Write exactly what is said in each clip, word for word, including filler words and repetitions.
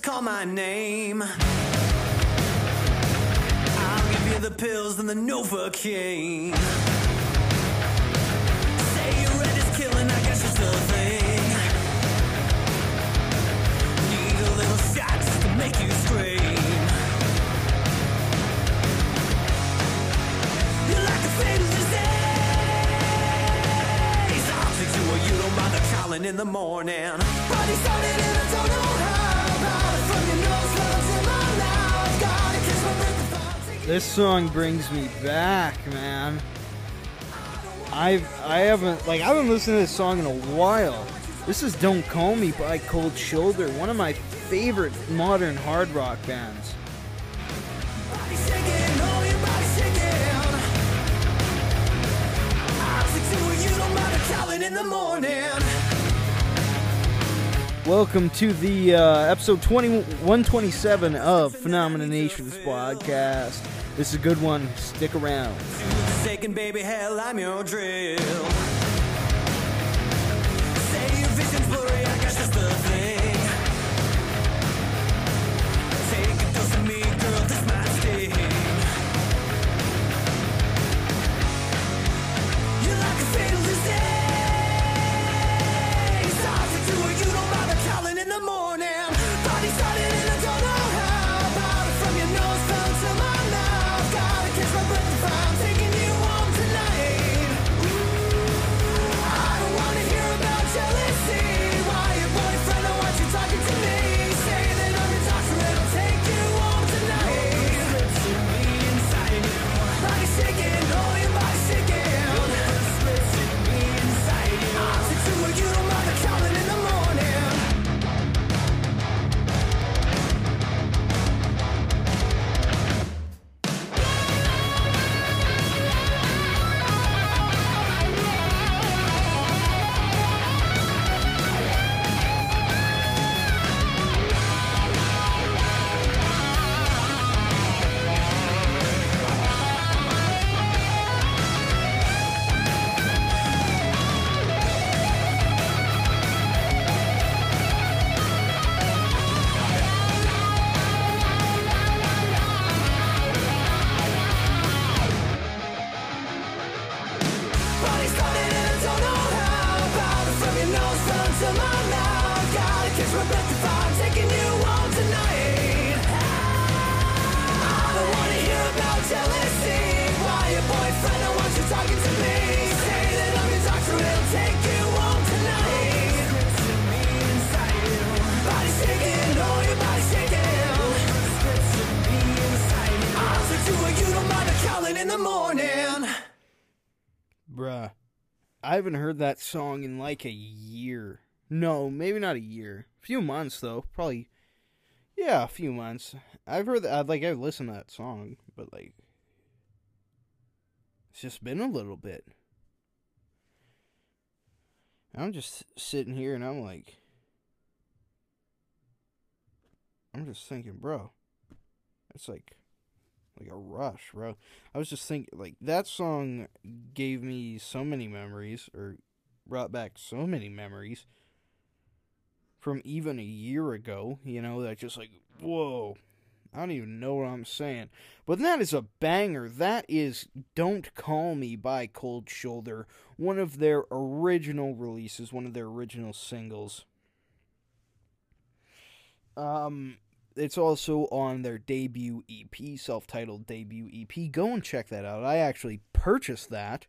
call my name. I'll give you the pills and the Novocaine. Say your red is killing, I guess you're still a thing. Need a little shot just to make you scream. You're like a fatal disease. I'll fix you or you don't bother calling in the morning. Party started and I don't know how. About it from your nose, lungs, and my mouth. Gotta kiss my breath if I'm taking This song brings me back, man. I've I haven't like I haven't listened to this song in a while. This is "Don't Call Me" by Cold Shoulder, one of my favorite modern hard rock bands. body shaking, oh, your body shaking. I'll fix you or you don't bother calling in the morning. Welcome to the uh, episode twenty-one twenty-seven of Phenomena Nation's podcast. This is a good one. Stick around. Shaking, baby, hell, I'm your drill. Say your vision's blurry, I got just the thing. Take a dose of me, girl, this might sting. You're like a fatal disease. I'll fix you or you don't bother calling in the morning. Party started and I don't know how. About it from your nose down to my mouth. Gotta catch my breath if I'm taking you home tonight. Ooh, I don't wanna hear about jealousy. Why your boyfriend don't want you talking to me? Say that I'm your doctor, it'll take you home tonight. Body shaking, oh, your body shaking. I'll fix you or you don't bother calling in the morning. Body started and I don't know how. About it from your nose down to my mouth. Gotta catch my breath if I'm taking you home tonight. I don't wanna hear about jealousy. Why your boyfriend don't want you talking to me? Say that I'm your doctor, it'll take you home tonight. Body shaking, oh, your body shaking. I'll fix you or you don't bother calling in the morning. Bruh. I haven't heard that song in like a year. No, maybe not a year. A few months though. Probably yeah, a few months. I've heard that I'd like I've listened to that song, but like it's just been a little bit. I'm just sitting here and I'm like I'm just thinking, bro. It's like Like a rush, bro. I was just thinking, like, that song gave me so many memories, or brought back so many memories from even a year ago, you know, that just like, whoa, I don't even know what I'm saying. But that is a banger. That is Don't Call Me by Cold Shoulder, one of their original releases, one of their original singles. Um... It's also on their debut E P, self-titled debut E P. Go and check that out. I actually purchased that.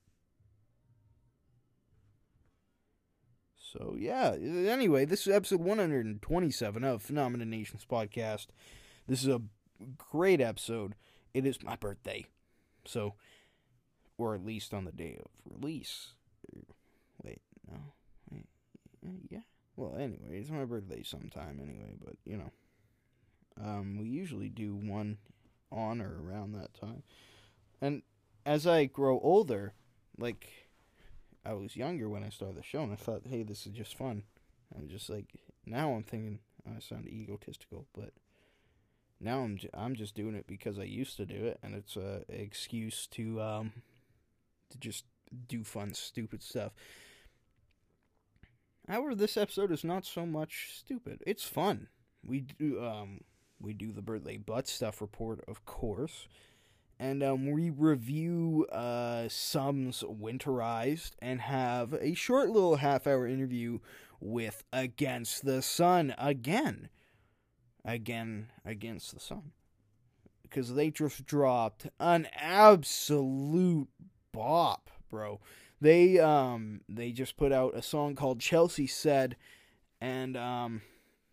So, yeah. Anyway, this is episode one twenty-seven of Phenomena Nation's podcast. This is a great episode. It is my birthday. So, or at least on the day of release. Wait, no. Wait, yeah. Well, anyway, it's my birthday sometime anyway, but, you know. Um, we usually do one on or around that time. And as I grow older, like, I was younger when I started the show, and I thought, hey, this is just fun. I'm just like, now I'm thinking, I sound egotistical, but now I'm, j- I'm just doing it because I used to do it, and it's a excuse to, um, to just do fun, stupid stuff. However, this episode is not so much stupid. It's fun. we do um we do the birthday butt stuff report, of course, and um we review uh Sum's Winterized and have a short little half hour interview with Against the Sun again, again Against the Sun, because they just dropped an absolute bop, bro. They um they just put out a song called Chelsea Said, and um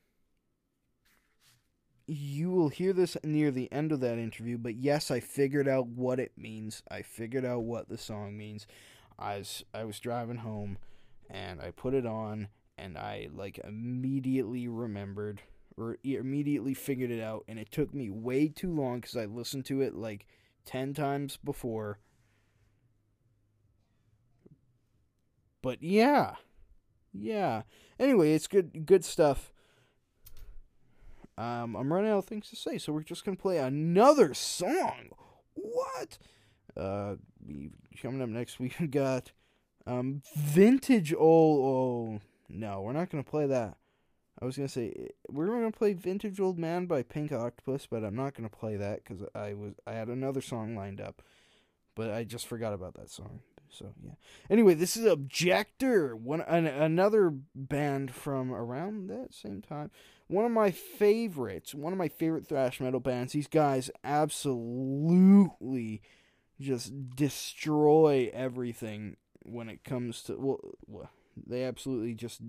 you will hear this near the end of that interview, but yes, I figured out what it means. I figured out what the song means. I was, I was driving home, and I put it on, and I, like, immediately remembered, or immediately figured it out, and it took me way too long, because I listened to it, like, ten times before. But, yeah. Yeah. Anyway, it's good, good stuff. Um, I'm running out of things to say, so we're just gonna play another song. What? Uh, we coming up next, we got um vintage old. Oh no, we're not gonna play that. I was gonna say we're gonna play Vintage Old Man by Pink Octopus, but I'm not gonna play that because I was I had another song lined up, but I just forgot about that song. So yeah. Anyway, this is Objector, one an, another band from around that same time. One of my favorites, one of my favorite thrash metal bands. These guys absolutely just destroy everything when it comes to, well, well, they absolutely just,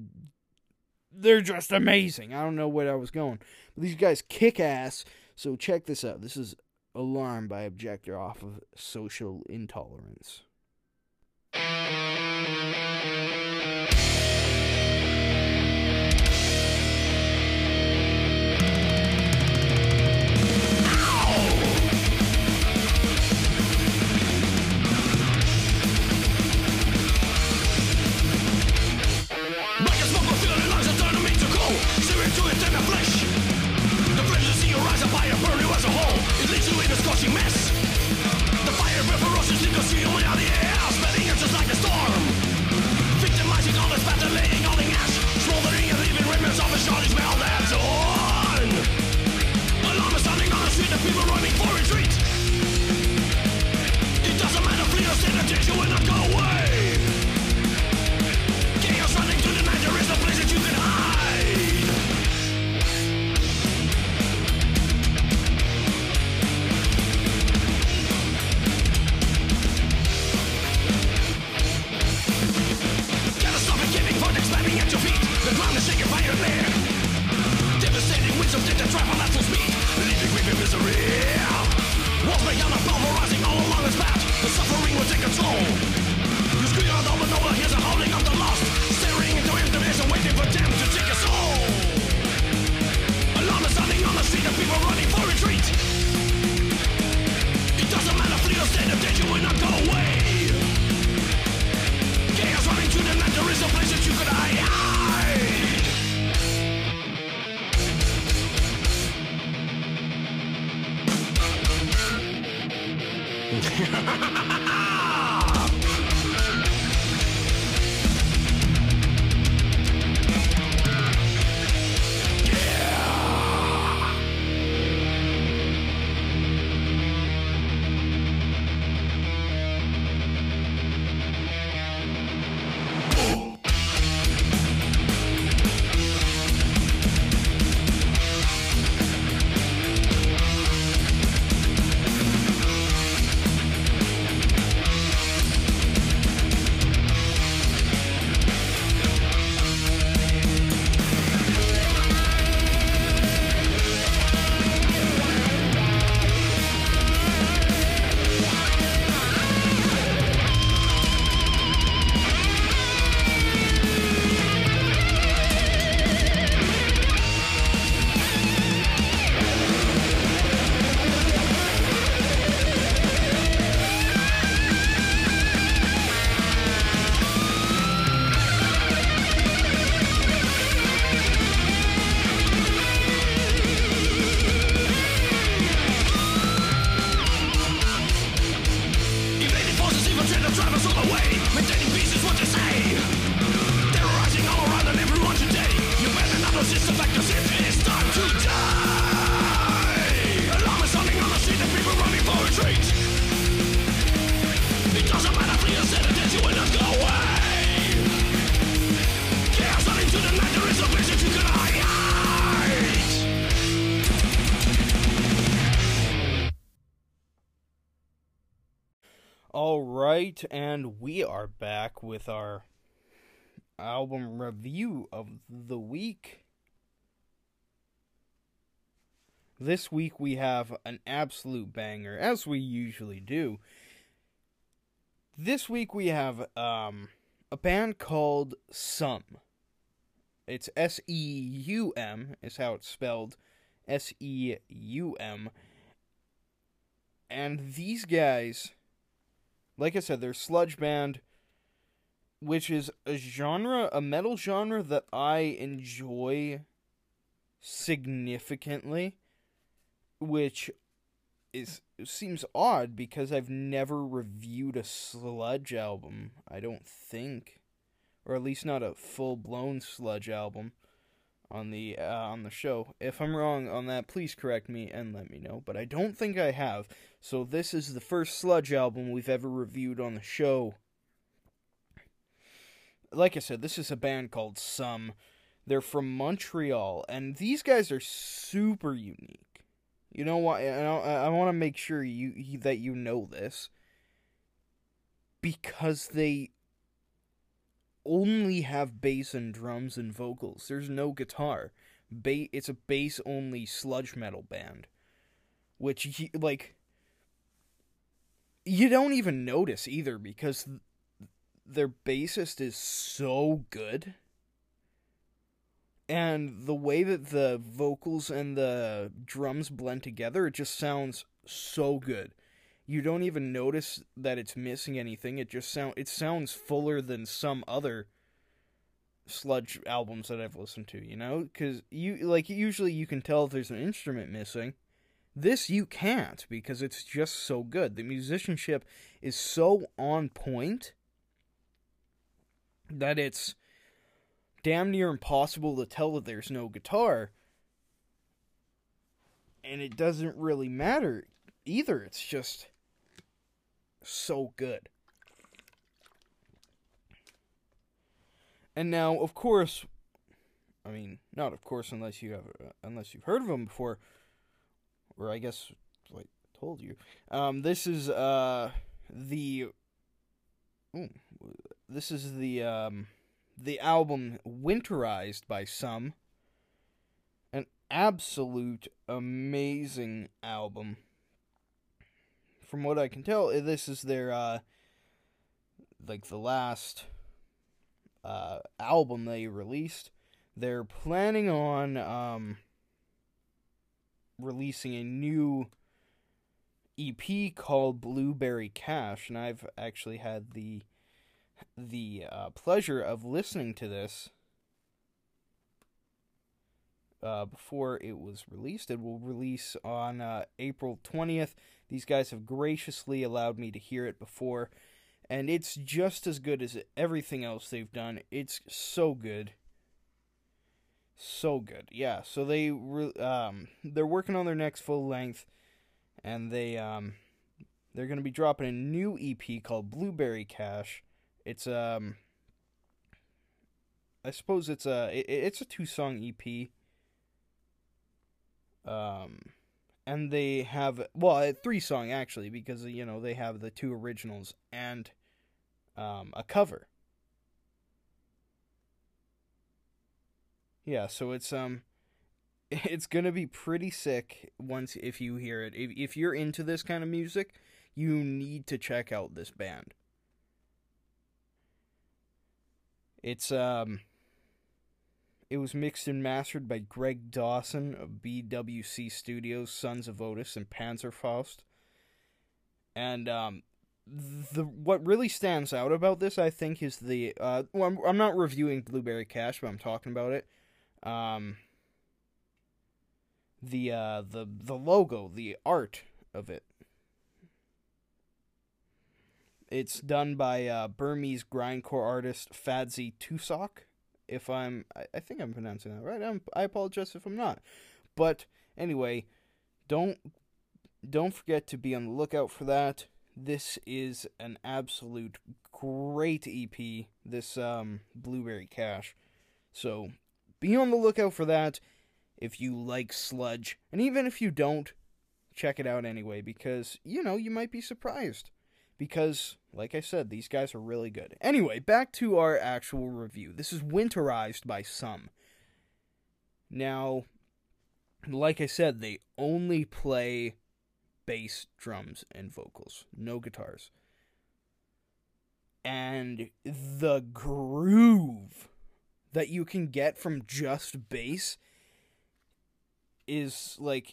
they're just amazing. I don't know where I was going, but these guys kick ass. So check this out. This is Alarm by Objector off of Social Intolerance. It's the fact, 'cause it is time to All right, and we are back with our album review of the week. This week we have an absolute banger, as we usually do. This week we have um, a band called Sum. It's S E U M, is how it's spelled. S E U M. And these guys, like I said, they're sludge band, which is a genre, a metal genre that I enjoy significantly, which is seems odd because I've never reviewed a sludge album, I don't think, or at least not a full-blown sludge album on the uh, on the show. If I'm wrong on that, please correct me and let me know, but I don't think I have. So this is the first sludge album we've ever reviewed on the show. Like I said, this is a band called Sum. They're from Montreal, and these guys are super unique. You know what? I, I want to make sure you, you that you know this, because they only have bass and drums and vocals. There's no guitar. Ba- it's a bass-only sludge metal band, which, like, you don't even notice either, because their bassist is so good. And the way that the vocals and the drums blend together, it just sounds so good. You don't even notice that it's missing anything. It just sound it sounds fuller than some other sludge albums that I've listened to, you know? Because you like usually you can tell if there's an instrument missing. This you can't, because it's just so good. The musicianship is so on point that it's damn near impossible to tell that there's no guitar. And it doesn't really matter either. It's just so good. And now, of course, I mean, not of course unless you have, uh, unless you've heard of them before, or I guess, like, told you. Um, this is uh the, ooh, this is the um. the album Winterized by Sum. An absolute amazing album. From what I can tell, this is their, uh, like, the last uh, album they released. They're planning on um, releasing a new E P called Blueberry Cash, and I've actually had the the uh, pleasure of listening to this uh, before it was released. It will release on uh, April twentieth. These guys have graciously allowed me to hear it before, and it's just as good as everything else they've done. It's so good. So good. Yeah, so they re- um they're working on their next full length, and they um they're going to be dropping a new E P called Blueberry Cash. It's um, I suppose it's a it, it's a two song E P. Um, and they have well a three song actually, because you know they have the two originals and um a cover. Yeah, so it's um, it's gonna be pretty sick once if you hear it. If if you're into this kind of music, you need to check out this band. It's, um, it was mixed and mastered by Greg Dawson of B W C Studios, Sons of Otis, and Panzerfaust. And, um, the, what really stands out about this, I think, is the, uh, well, I'm, I'm not reviewing Blueberry Cash, but I'm talking about it. Um, the, uh, the, the logo, the art of it. It's done by uh, Burmese grindcore artist Fadzi Tusok. If I'm, I, I think I'm pronouncing that right. I'm, I apologize if I'm not. But anyway, don't don't forget to be on the lookout for that. This is an absolute great E P. This um, Blueberry Cash. So be on the lookout for that if you like sludge, and even if you don't, check it out anyway, because you know you might be surprised. because, like I said, these guys are really good. Anyway, back to our actual review. This is Winterized by Some. Now, like I said, they only play bass, drums, and vocals. No guitars. And the groove that you can get from just bass is, like,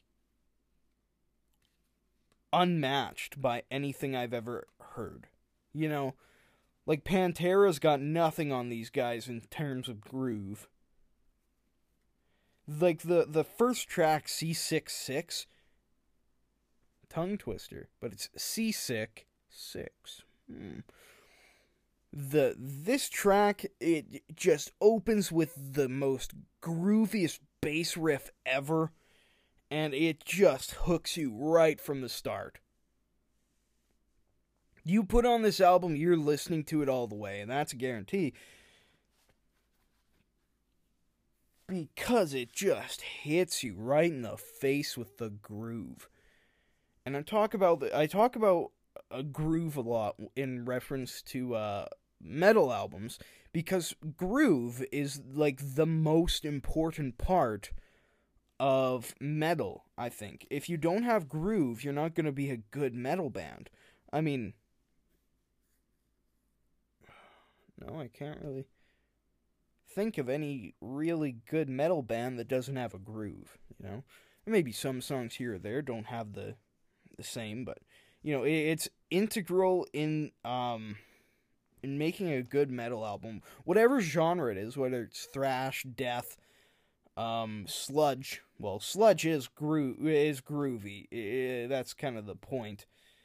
unmatched by anything I've ever heard. You know, like, Pantera's got nothing on these guys in terms of groove. Like, the, the first track, C six six, tongue twister, but it's C six six. Hmm. The this track, it just opens with the most grooviest bass riff ever, and it just hooks you right from the start. You put on this album, you're listening to it all the way, and that's a guarantee. Because it just hits you right in the face with the groove. And I talk about the, I talk about a groove a lot in reference to uh, metal albums, because groove is like the most important part of metal, I think. If you don't have groove, you're not going to be a good metal band. I mean, no, I can't really think of any really good metal band that doesn't have a groove, you know? Maybe some songs here or there don't have the the same, but, you know, it, it's integral in, um, in making a good metal album. Whatever genre it is, whether it's thrash, death, um, sludge. Well, sludge is, gro- is groovy. I, that's kind of the point.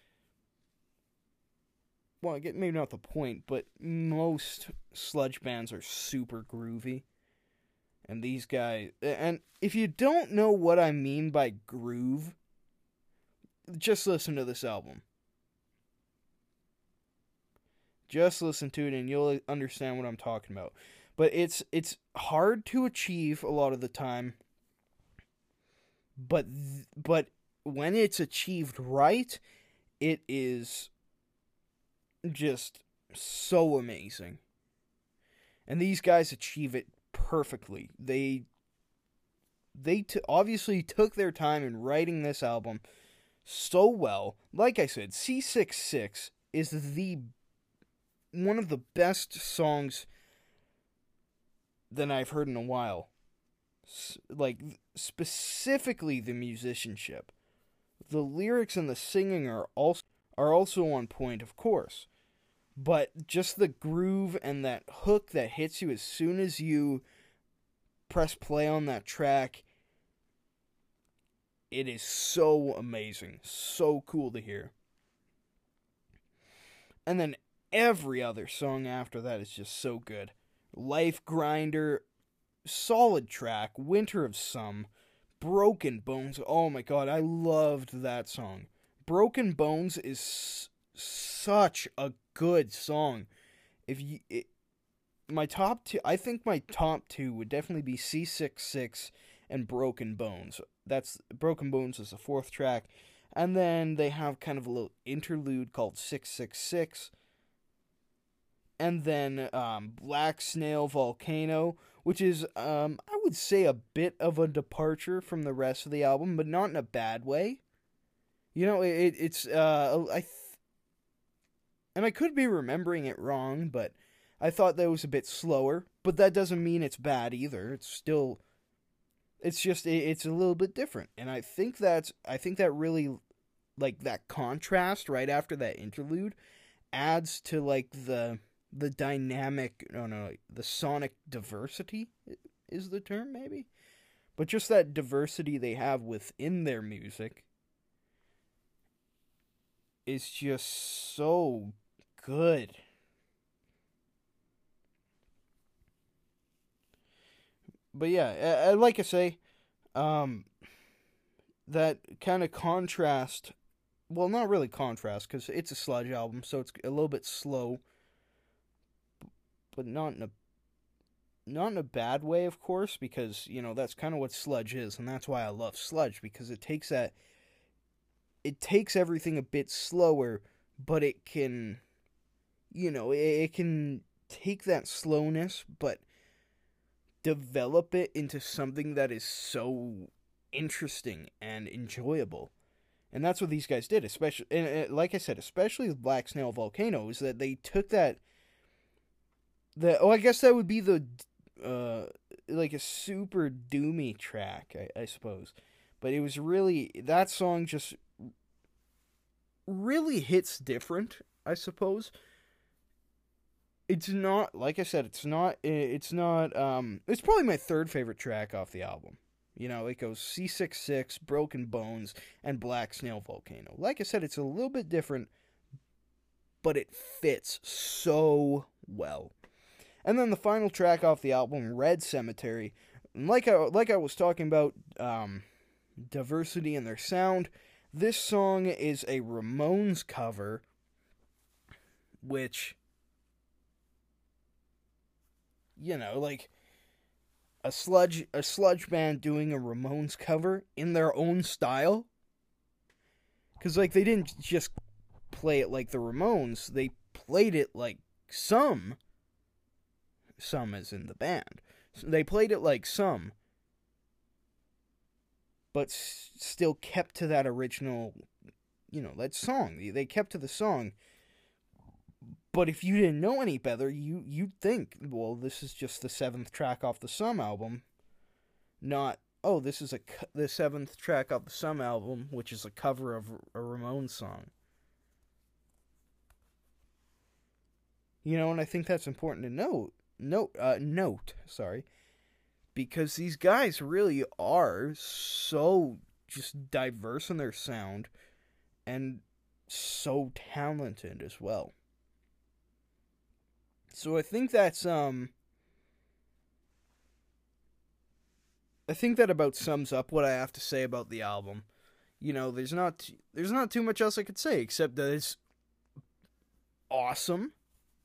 Well, I get maybe not the point, but most sludge bands are super groovy. And these guys... And if you don't know what I mean by groove, just listen to this album. Just listen to it and you'll understand what I'm talking about. But it's it's hard to achieve a lot of the time. But but when it's achieved right, it is just so amazing. And these guys achieve it perfectly. They they t- obviously took their time in writing this album so well. Like I said, C six six is the one of the best songs that I've heard in a while. S- like, specifically the musicianship. The lyrics and the singing are also, are also on point, of course. But just the groove and that hook that hits you as soon as you press play on that track, it is so amazing. So cool to hear. And then every other song after that is just so good. Life Grinder, solid track. Winter of Some, Broken Bones. Oh my god, I loved that song. Broken Bones is s- such a good song. If you, it, my top two, I think my top two would definitely be C six six and Broken Bones. That's Broken Bones is the fourth track, and then they have kind of a little interlude called six six six, and then um, Black Snail Volcano, which is um, I would say a bit of a departure from the rest of the album, but not in a bad way. You know, it it's uh I. Th- And I could be remembering it wrong, but I thought that was a bit slower. But that doesn't mean it's bad either. It's still, it's just, it's a little bit different. And I think that's, I think that really, like, that contrast right after that interlude adds to, like, the, the dynamic, no, no, the sonic diversity is the term, maybe? But just that diversity they have within their music is just so good. But yeah, uh, like I say, um, that kind of contrast, well, not really contrast, because it's a sludge album, so it's a little bit slow, but not in a, not in a bad way, of course, because, you know, that's kind of what sludge is, and that's why I love sludge, because it takes that, it takes everything a bit slower, but it can, you know, it, it can take that slowness, but develop it into something that is so interesting and enjoyable. And that's what these guys did, especially, and, and like I said, especially with Black Snail Volcano, is that they took that, the, oh, I guess that would be the, uh, like a super doomy track, I, I suppose. But it was really, that song just really hits different, I suppose. It's not, like I said, it's not, it's not, um, it's probably my third favorite track off the album. You know, it goes C sixty-six, Broken Bones, and Black Snail Volcano. Like I said, it's a little bit different, but it fits so well. And then the final track off the album, Red Cemetery. And like I, like I was talking about, um, diversity in their sound, this song is a Ramones cover, which, you know, like, a sludge a sludge band doing a Ramones cover in their own style. Because, like, they didn't just play it like the Ramones, they played it like some, some as in the band. So they played it like some, but s- still kept to that original, you know, that song. They kept to the song. But if you didn't know any better, you, you'd think, well, this is just the seventh track off the Sum album. Not, oh, this is a the seventh track off the Sum album, which is a cover of a Ramones song. You know, and I think that's important to note. Note, uh, note, sorry. Because these guys really are so just diverse in their sound and so talented as well. So I think that's, um, I think that about sums up what I have to say about the album. You know, there's not, there's not too much else I could say, except that it's awesome.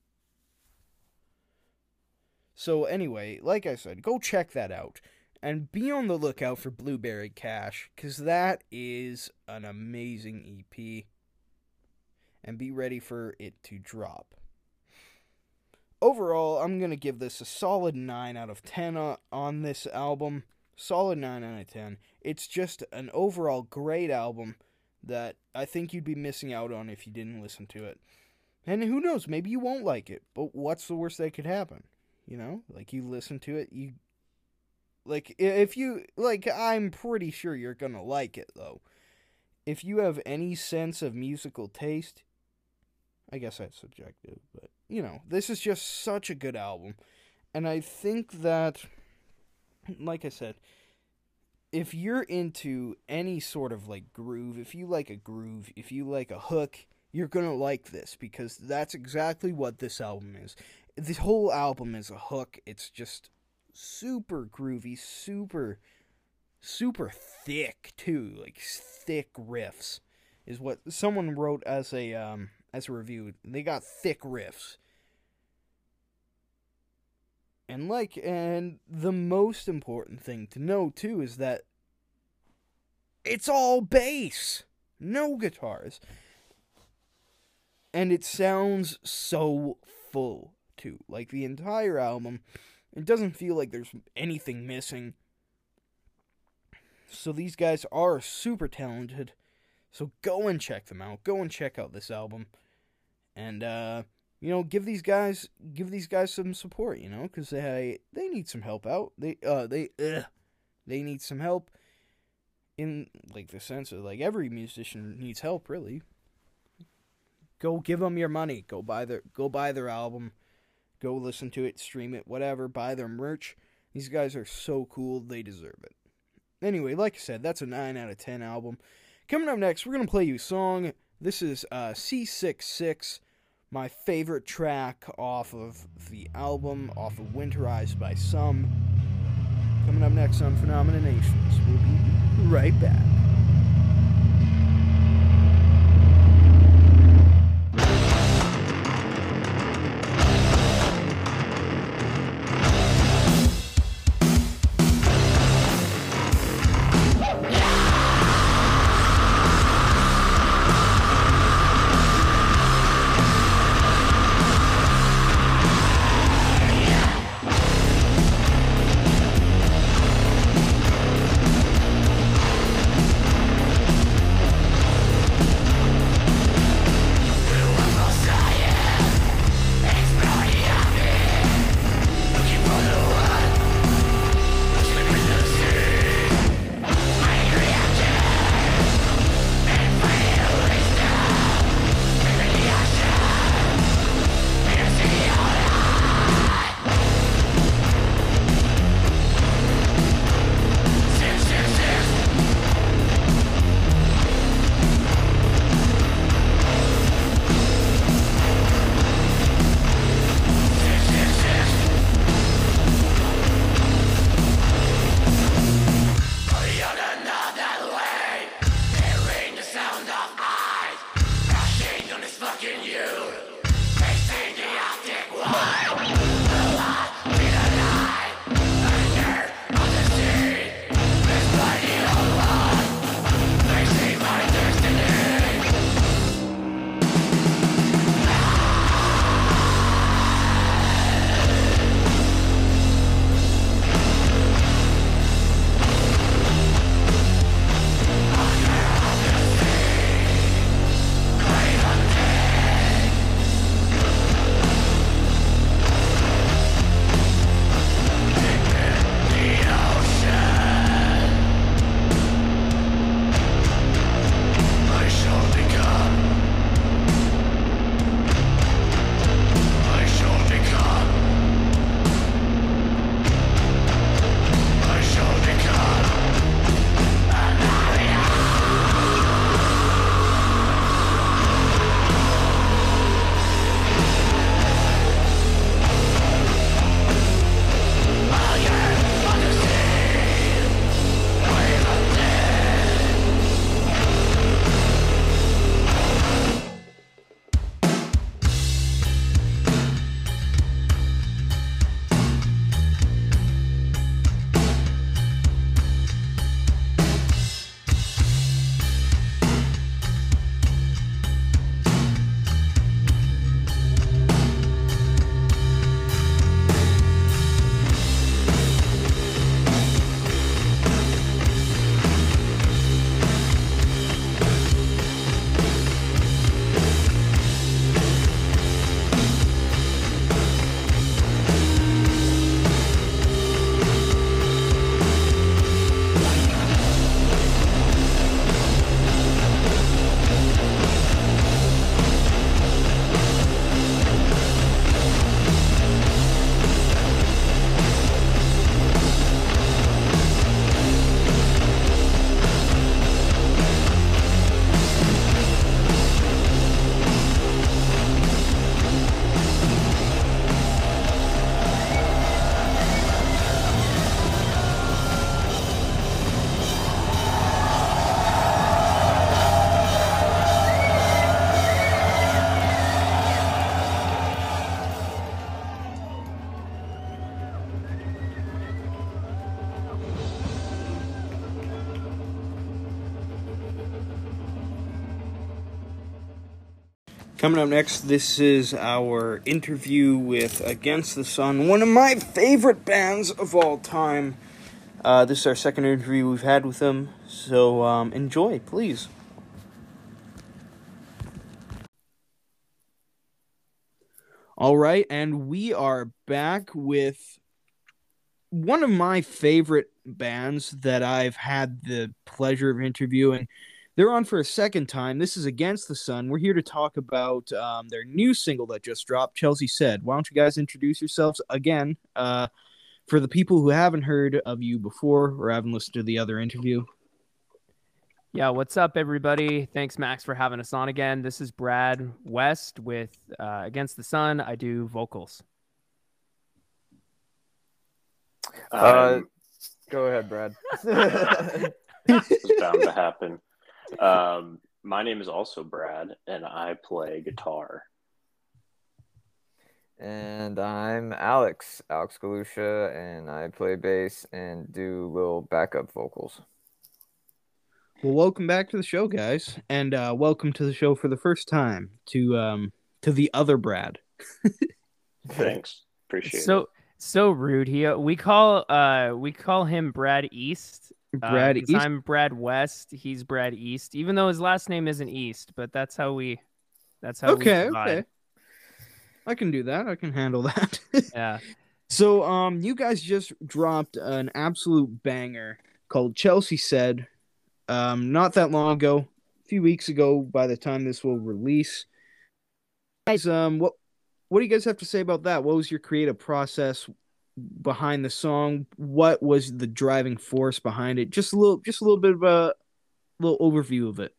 So anyway, like I said, go check that out. And be on the lookout for Blueberry Cash, because that is an amazing E P. And be ready for it to drop. Overall, I'm going to give this a solid nine out of ten on, on this album. Solid nine out of ten. It's just an overall great album that I think you'd be missing out on if you didn't listen to it. And who knows, maybe you won't like it, but what's the worst that could happen? You know, like, you listen to it, you, like, if you, like, I'm pretty sure you're going to like it, though. If you have any sense of musical taste, I guess that's subjective, but, you know, this is just such a good album. And I think that, like I said, if you're into any sort of, like, groove, if you like a groove, if you like a hook, you're gonna like this, because that's exactly what this album is. This whole album is a hook. It's just super groovy, super, super thick, too. Like, thick riffs is what someone wrote as a, um... as a review. They got thick riffs. And like, and the most important thing to know too is that it's all bass, no guitars. And it sounds so full too. Like, the entire album, it doesn't feel like there's anything missing. So these guys are super talented. So go and check them out. Go and check out this album. And, uh, you know, give these guys, give these guys some support, you know, because they, they need some help out. They, uh, they, ugh, they need some help in, like, the sense of, like, every musician needs help, really. Go give them your money. Go buy their, go buy their album. Go listen to it, stream it, whatever. Buy their merch. These guys are so cool. They deserve it. Anyway, like I said, that's a nine out of ten album. Coming up next, we're going to play you a song. This is uh, C sixty-six, my favorite track off of the album, off of Winterized by Some. Coming up next on Phenomena Nations. We'll be right back. Coming up next, this is our interview with Against the Sun, one of my favorite bands of all time. Uh, this is our second interview we've had with them, so um, enjoy, please. All right, and we are back with one of my favorite bands that I've had the pleasure of interviewing. They're on for a second time. This is Against the Sun. We're here to talk about um, their new single that just dropped, Chelsea Said. Why don't you guys introduce yourselves again uh, for the people who haven't heard of you before or haven't listened to the other interview? Yeah, what's up, everybody? Thanks, Max, for having us on again. This is Brad West with uh, Against the Sun. I do vocals. Uh, go ahead, Brad. This is bound to happen. Um, my name is also Brad, and I play guitar. And I'm Alex, Alex Galusha, and I play bass and do little backup vocals. Well, welcome back to the show, guys, and uh, welcome to the show for the first time to um, to the other Brad. Thanks, appreciate so, it. So rude. He uh, we call uh we call him Brad East. Brad uh, East. I'm Brad West. He's Brad East, even though his last name isn't East. But that's how we. That's how. Okay. we divide. Okay. I can do that. I can handle that. Yeah. So, um, you guys just dropped an absolute banger called Chelsea Said. Um, not that long ago, a few weeks ago. By the time this will release, guys, um, what what do you guys have to say about that? What was your creative process behind the song? What was the driving force behind it? Just a little, just a little bit of a little overview of it.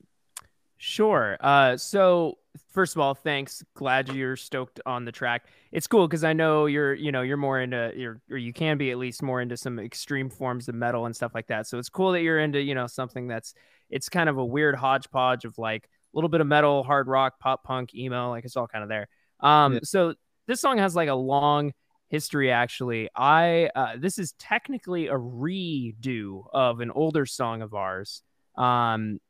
Sure. Uh, so first of all, thanks. Glad you're stoked on the track. It's cool because I know you're, you know, you're more into, you're, or you can be at least more into some extreme forms of metal and stuff like that. So it's cool that you're into, you know, something that's, it's kind of a weird hodgepodge of like a little bit of metal, hard rock, pop punk, emo, like it's all kind of there. Um, Yeah. So this song has like a long history. Actually, I uh, this is technically a redo of an older song of ours. Um,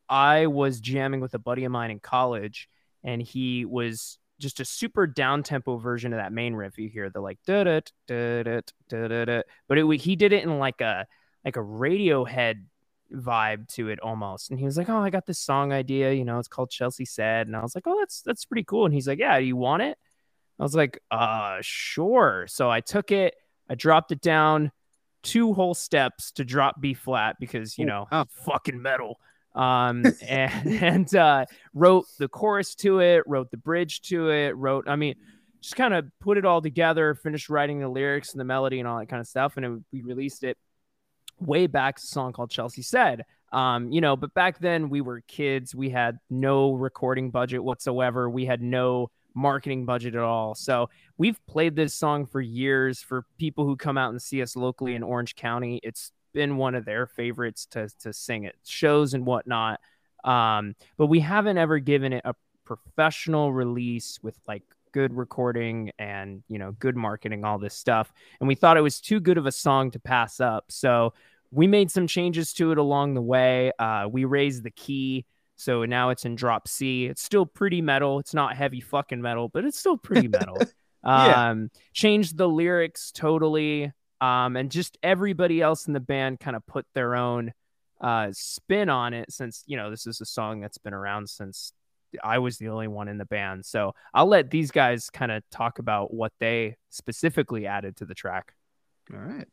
I was jamming with a buddy of mine in college, and he was just a super down tempo version of that main riff. You hear the like da da da da da da da, but it he did it in like a like a Radiohead vibe to it almost. And he was like, "Oh, I got this song idea. You know, it's called Chelsea Said." And I was like, "Oh, that's that's pretty cool." And he's like, "Yeah, do you want it?" I was like, "Uh, sure." So I took it, I dropped it down two whole steps to drop B flat because you Oh, know, wow. fucking metal. um and, and uh wrote the chorus to it, wrote the bridge to it, wrote I mean just kind of put it all together, finished writing the lyrics and the melody and all that kind of stuff, and it, we released it way back. It's a song called Chelsea Said. Um you know, but back then we were kids, we had no recording budget whatsoever, we had no marketing budget at all, so we've played this song for years for people who come out and see us locally in Orange County. It's been one of their favorites to to sing at shows and whatnot. Um, but we haven't ever given it a professional release with like good recording and, you know, good marketing, all this stuff. And we thought it was too good of a song to pass up. So we made some changes to it along the way. Uh, we raised the key. So now it's in drop C. It's still pretty metal. It's not heavy fucking metal, but it's still pretty metal. Yeah. Um, changed the lyrics totally. Um, and just everybody else in the band kind of put their own uh, spin on it, since, you know, this is a song that's been around since I was the only one in the band. So I'll let these guys kind of talk about what they specifically added to the track. All right.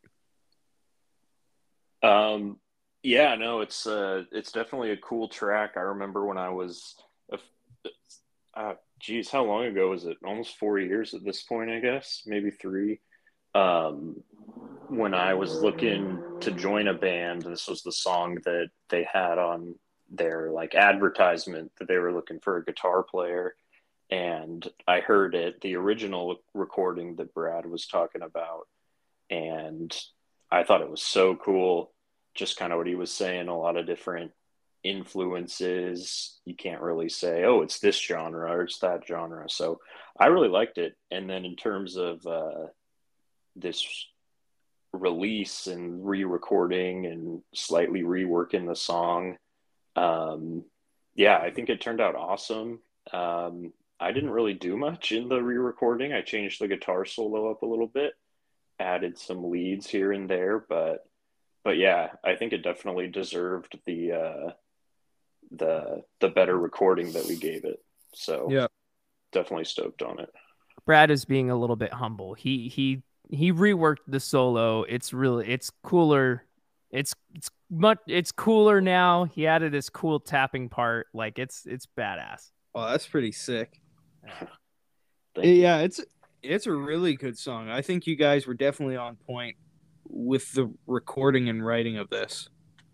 Um, yeah, no, it's uh, it's definitely a cool track. I remember when I was, a, uh, geez, how long ago was it? Almost four years at this point, I guess, maybe three. Um, when I was looking to join a band, this was the song that they had on their like advertisement that they were looking for a guitar player. And I heard it, the original recording that Brad was talking about. And I thought it was so cool. Just kind of what he was saying, a lot of different influences. You can't really say, oh, it's this genre or it's that genre. So I really liked it. And then in terms of uh, this release and re-recording and slightly reworking the song, um, yeah, I think it turned out awesome. Um, I didn't really do much in the re-recording. I changed the guitar solo up a little bit, added some leads here and there, but but yeah, I think it definitely deserved the uh, the the better recording that we gave it. So Yeah. definitely stoked on it. Brad is being a little bit humble. He he he reworked the solo. It's really it's cooler. It's it's much it's cooler now. He added this cool tapping part. Like it's it's badass. Oh, that's pretty sick. Thank you. Yeah, it's it's a really good song. I think you guys were definitely on point with the recording and writing of this.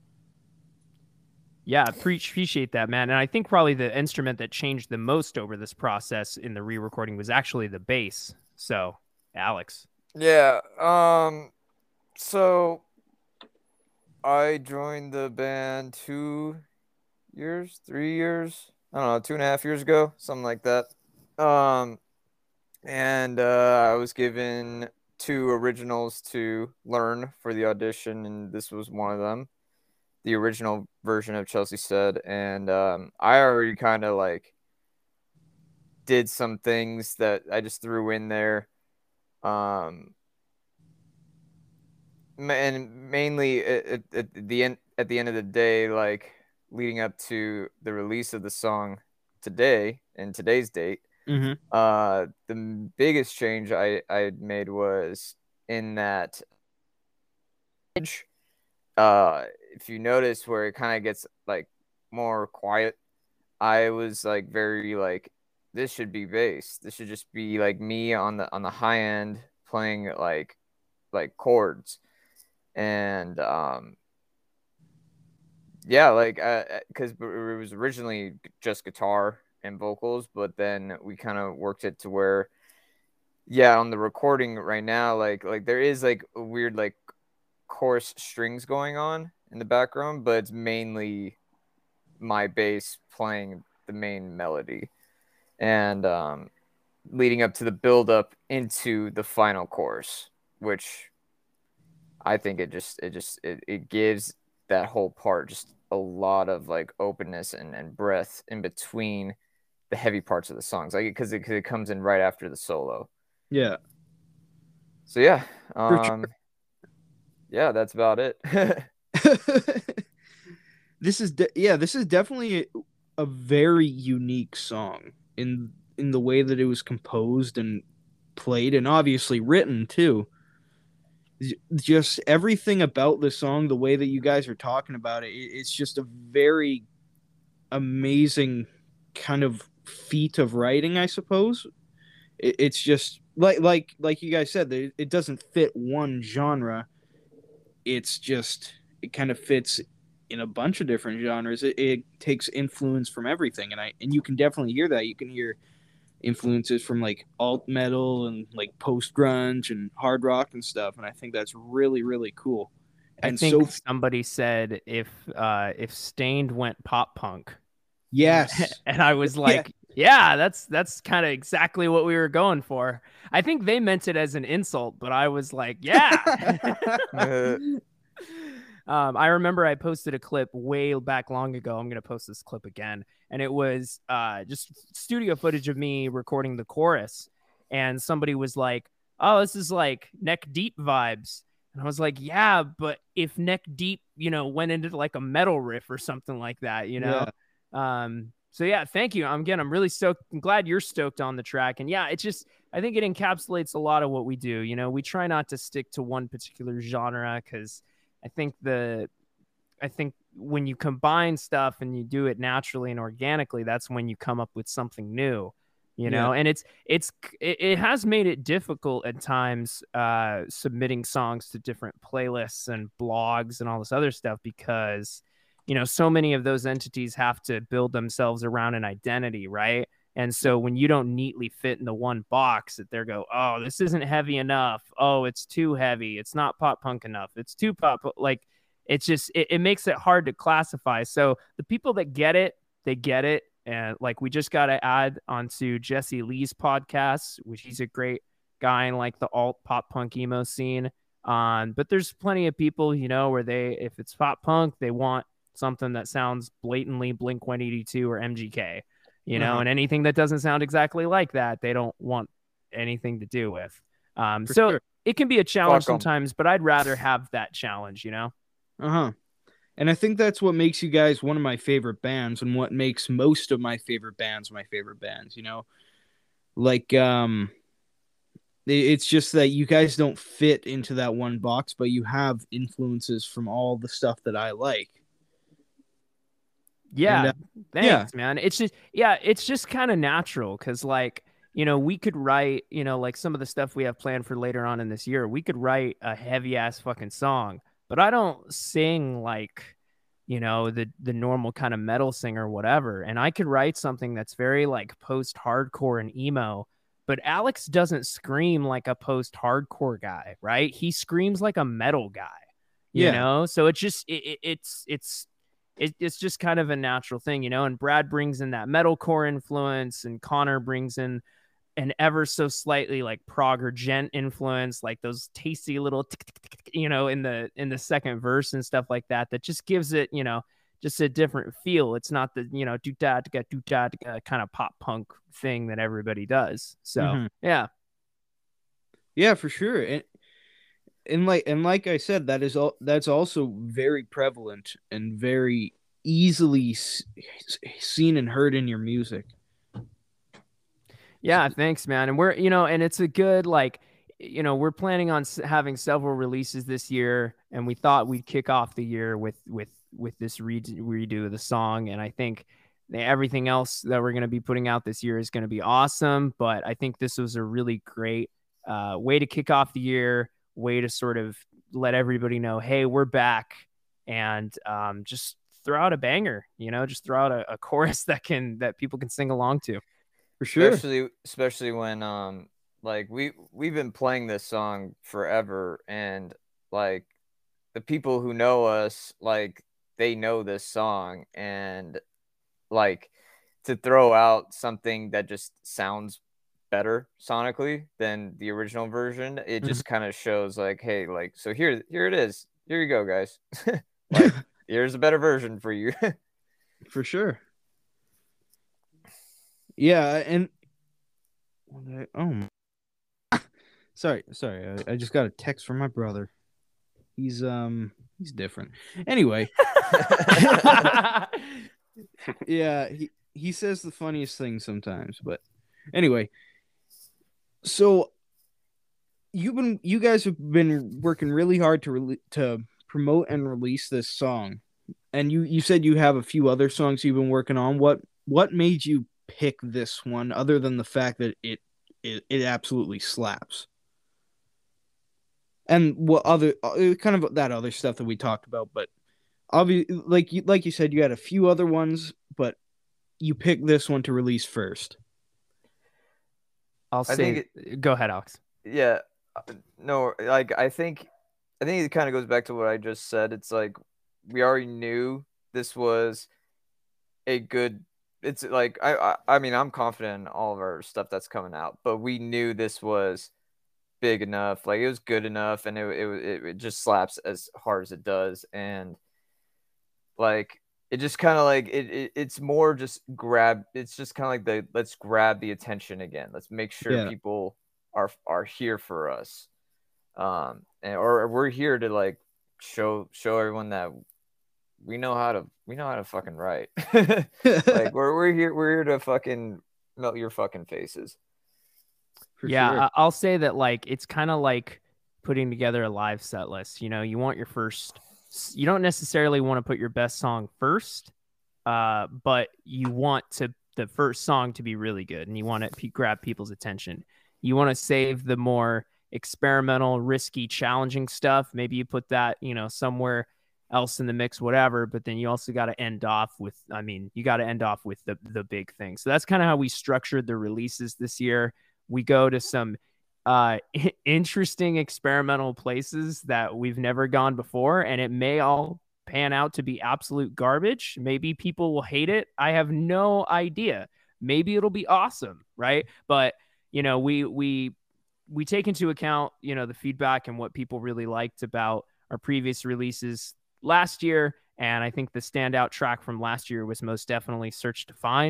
Yeah, pre- appreciate that, man. And I think probably the instrument that changed the most over this process in the re-recording was actually the bass. So, Alex. Yeah. Um. So I joined the band two years, three years. I don't know, two and a half years ago, something like that. Um, and uh, I was given two originals to learn for the audition, and this was one of them. The original version of Chelsea Said, and um, I already kind of like did some things that I just threw in there, um, and mainly at, at the end at the end of the day, like leading up to the release of the song today and today's date, Mm-hmm. uh, the biggest change I I made was in that. Uh, if you notice where it kind of gets like more quiet, I was like very like this should be bass. This should just be like me on the on the high end playing like like chords, and um yeah, like because it was originally just guitar and vocals, but then we kind of worked it to where yeah, on the recording right now, like like there is like a weird like chorus strings going on in the background, but it's mainly my bass playing the main melody, and um, leading up to the build up into the final chorus, which I think it just it just it, it gives that whole part just a lot of like openness and, and breath in between the heavy parts of the songs, like because it, cause it comes in right after the solo. Yeah. So yeah, For um, sure. yeah, that's about it. This is de- yeah, this is definitely a, a very unique song in in the way that it was composed and played, and obviously written too. J- Just everything about the song, the way that you guys are talking about it, it- it's just a very amazing kind of feat of writing, I suppose. It, it's just like like like you guys said, it, it doesn't fit one genre. It's just it kind of fits in a bunch of different genres. It, it takes influence from everything, and I and you can definitely hear that. You can hear influences from like alt metal and like post grunge and hard rock and stuff, and I think that's really really cool. I And think so somebody said if uh, if Stained went pop punk, yes, and I was like, yeah, that's that's kind of exactly what we were going for. I think they meant it as an insult, but I was like, yeah. um, I remember I posted a clip way back long ago. I'm gonna post this clip again, and it was uh, just studio footage of me recording the chorus, and somebody was like, "Oh, this is like Neck Deep vibes." And I was like, yeah, but if Neck Deep, you know, went into like a metal riff or something like that, you know? Um, so yeah, thank you. I'm again, I'm really stoked. I'm glad you're stoked on the track. And yeah, it's just, I think it encapsulates a lot of what we do. You know, we try not to stick to one particular genre because I think the, I think when you combine stuff and you do it naturally and organically, that's when you come up with something new. You know, Yeah. and it's it's it, it has made it difficult at times uh, submitting songs to different playlists and blogs and all this other stuff because, you know, so many of those entities have to build themselves around an identity, right? And so when you don't neatly fit in the one box, that they go, oh, this isn't heavy enough. Oh, it's too heavy. It's not pop punk enough. It's too pop. Like it's just it, it makes it hard to classify. So the people that get it, they get it. And like we just got to add onto Jesse Lee's podcast, which he's a great guy in like the alt pop punk emo scene. Um, but there's plenty of people, you know, where they, if it's pop punk, they want something that sounds blatantly Blink one eighty-two or M G K. you know, Uh-huh. and anything that doesn't sound exactly like that, they don't want anything to do with. Um, For so sure. it can be a challenge Fuck 'em. sometimes, but I'd rather have that challenge, you know? Uh-huh. And I think that's what makes you guys one of my favorite bands, and what makes most of my favorite bands my favorite bands, you know? Like, um, it- it's just that you guys don't fit into that one box, but you have influences from all the stuff that I like. Yeah, And, uh, thanks, man. It's just, yeah, it's just kind of natural because, like, you know, we could write, you know, like some of the stuff we have planned for later on in this year, we could write a heavy ass fucking song, but I don't sing like, you know, the the normal kind of metal singer, or whatever. And I could write something that's very like post hardcore and emo, but Alex doesn't scream like a post hardcore guy, right? He screams like a metal guy, you Yeah. know? So it's just, it, it, it's, it's, it, it's just kind of a natural thing, you know. And Brad brings in that metalcore influence, and Connor brings in an ever so slightly like prog or gent influence, like those tasty little tick, tick, tick, tick, you know, in the in the second verse and stuff like that, that just gives it, you know, just a different feel. It's not the, you know, do da da do da kind of pop punk thing that everybody does. So Mhm. yeah. Yeah, for sure. And and like and like I said, that is all that's also very prevalent and very easily s- seen and heard in your music. Yeah, thanks, man. And we're, you know, and it's a good, like, you know, we're planning on s- having several releases this year, and we thought we'd kick off the year with with with this re- redo of the song. And I think that everything else that we're going to be putting out this year is going to be awesome. But I think this was a really great uh, way to kick off the year, way to sort of let everybody know, hey, we're back, and um, just throw out a banger, you know, just throw out a, a chorus that can that people can sing along to. For sure. especially especially when um like we we've been playing this song forever, and like the people who know us, like they know this song, and like to throw out something that just sounds better sonically than the original version, it Mhm. just kind of shows like, hey, like, so here here it is, here you go, guys. Like, here's a better version for you. For sure. Yeah, and oh, my- sorry, sorry. I, I just got a text from my brother. He's um he's different. Anyway, yeah, he he says the funniest things sometimes, but anyway, so you've been you guys have been working really hard to re- to promote and release this song. And you you said you have a few other songs you've been working on. What what made you pick this one other than the fact that it it, it absolutely slaps? And what other uh, kind of that other stuff that we talked about, but obviously, like you like you said, you had a few other ones, but you picked this one to release first. I'll I say, think go ahead, Alex. Yeah, uh, no, like I think I think it kind of goes back to what I just said. It's like we already knew this was a good. It's like I, I I mean I'm confident in all of our stuff that's coming out, but we knew this was big enough, like it was good enough, and it it it, it just slaps as hard as it does, and like it just kind of like it, it it's more just grab. It's just kind of like the let's grab the attention again. Let's make sure Yeah. people are are here for us, um and or we're here to like show show everyone that we know how to we know how to fucking write. Like we're we're here we're here to fucking melt your fucking faces. For yeah, sure. I- I'll say that, like, it's kind of like putting together a live set list. You know, you want your first, you don't necessarily want to put your best song first, uh, but you want to the first song to be really good, and you want to grab people's attention. You want to save the more experimental, risky, challenging stuff. Maybe you put that, you know, somewhere else in the mix, whatever. But then you also got to end off with, I mean, you got to end off with the the big thing. So that's kind of how we structured the releases this year. We go to some uh interesting experimental places that we've never gone before, and it may all pan out to be absolute garbage. Maybe people will hate it. I have no idea. Maybe it'll be awesome, right? But you know, we we we take into account, you know, the feedback and what people really liked about our previous releases last year. And I think the standout track from last year was most definitely Search to Find.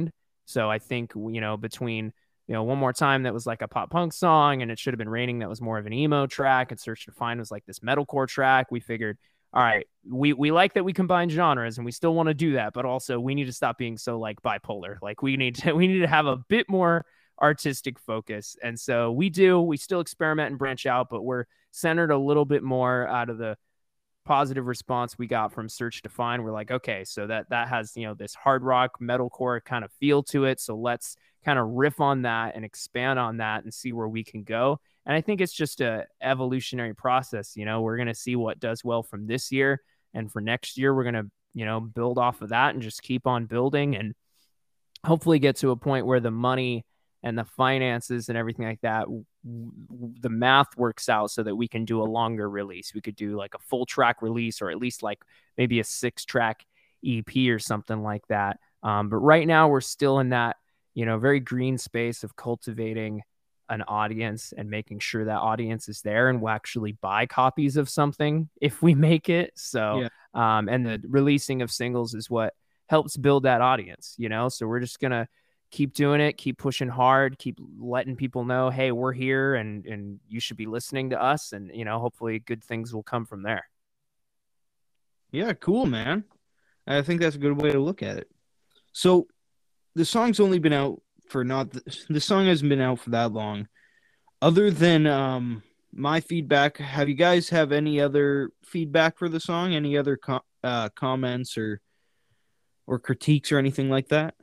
So I think, you know, between, you know, One More Time, that was like a pop punk song, and It Should Have Been Raining, that was more of an emo track, and Search to Find was like this metalcore track, we figured, all right, we, we like that we combine genres and we still want to do that, but also we need to stop being so like bipolar. Like we need to, we need to have a bit more artistic focus. And so we do, we still experiment and branch out, but we're centered a little bit more out of the positive response we got from Search to Find. We're like, okay, so that, that has, you know, this hard rock metalcore kind of feel to it. So let's kind of riff on that and expand on that and see where we can go. And I think it's just a evolutionary process. You know, we're going to see what does well from this year. And for next year, we're going to, you know, build off of that and just keep on building and hopefully get to a point where the money and the finances and everything like that, the math works out so that we can do a longer release. We could do like a full track release, or at least like maybe a six track E P or something like that. Um, but right now we're still in that, you know, very green space of cultivating an audience and making sure that audience is there and will actually buy copies of something if we make it. So, yeah. um, and the releasing of singles is what helps build that audience, you know? So we're just going to keep doing it, keep pushing hard, keep letting people know, hey, we're here and, and you should be listening to us. And, you know, hopefully good things will come from there. Yeah, cool, man. I think that's a good way to look at it. So the song's only been out for not the, the song hasn't been out for that long. Other than um my feedback, have you guys have any other feedback for the song? Any other com- uh, comments or or critiques or anything like that?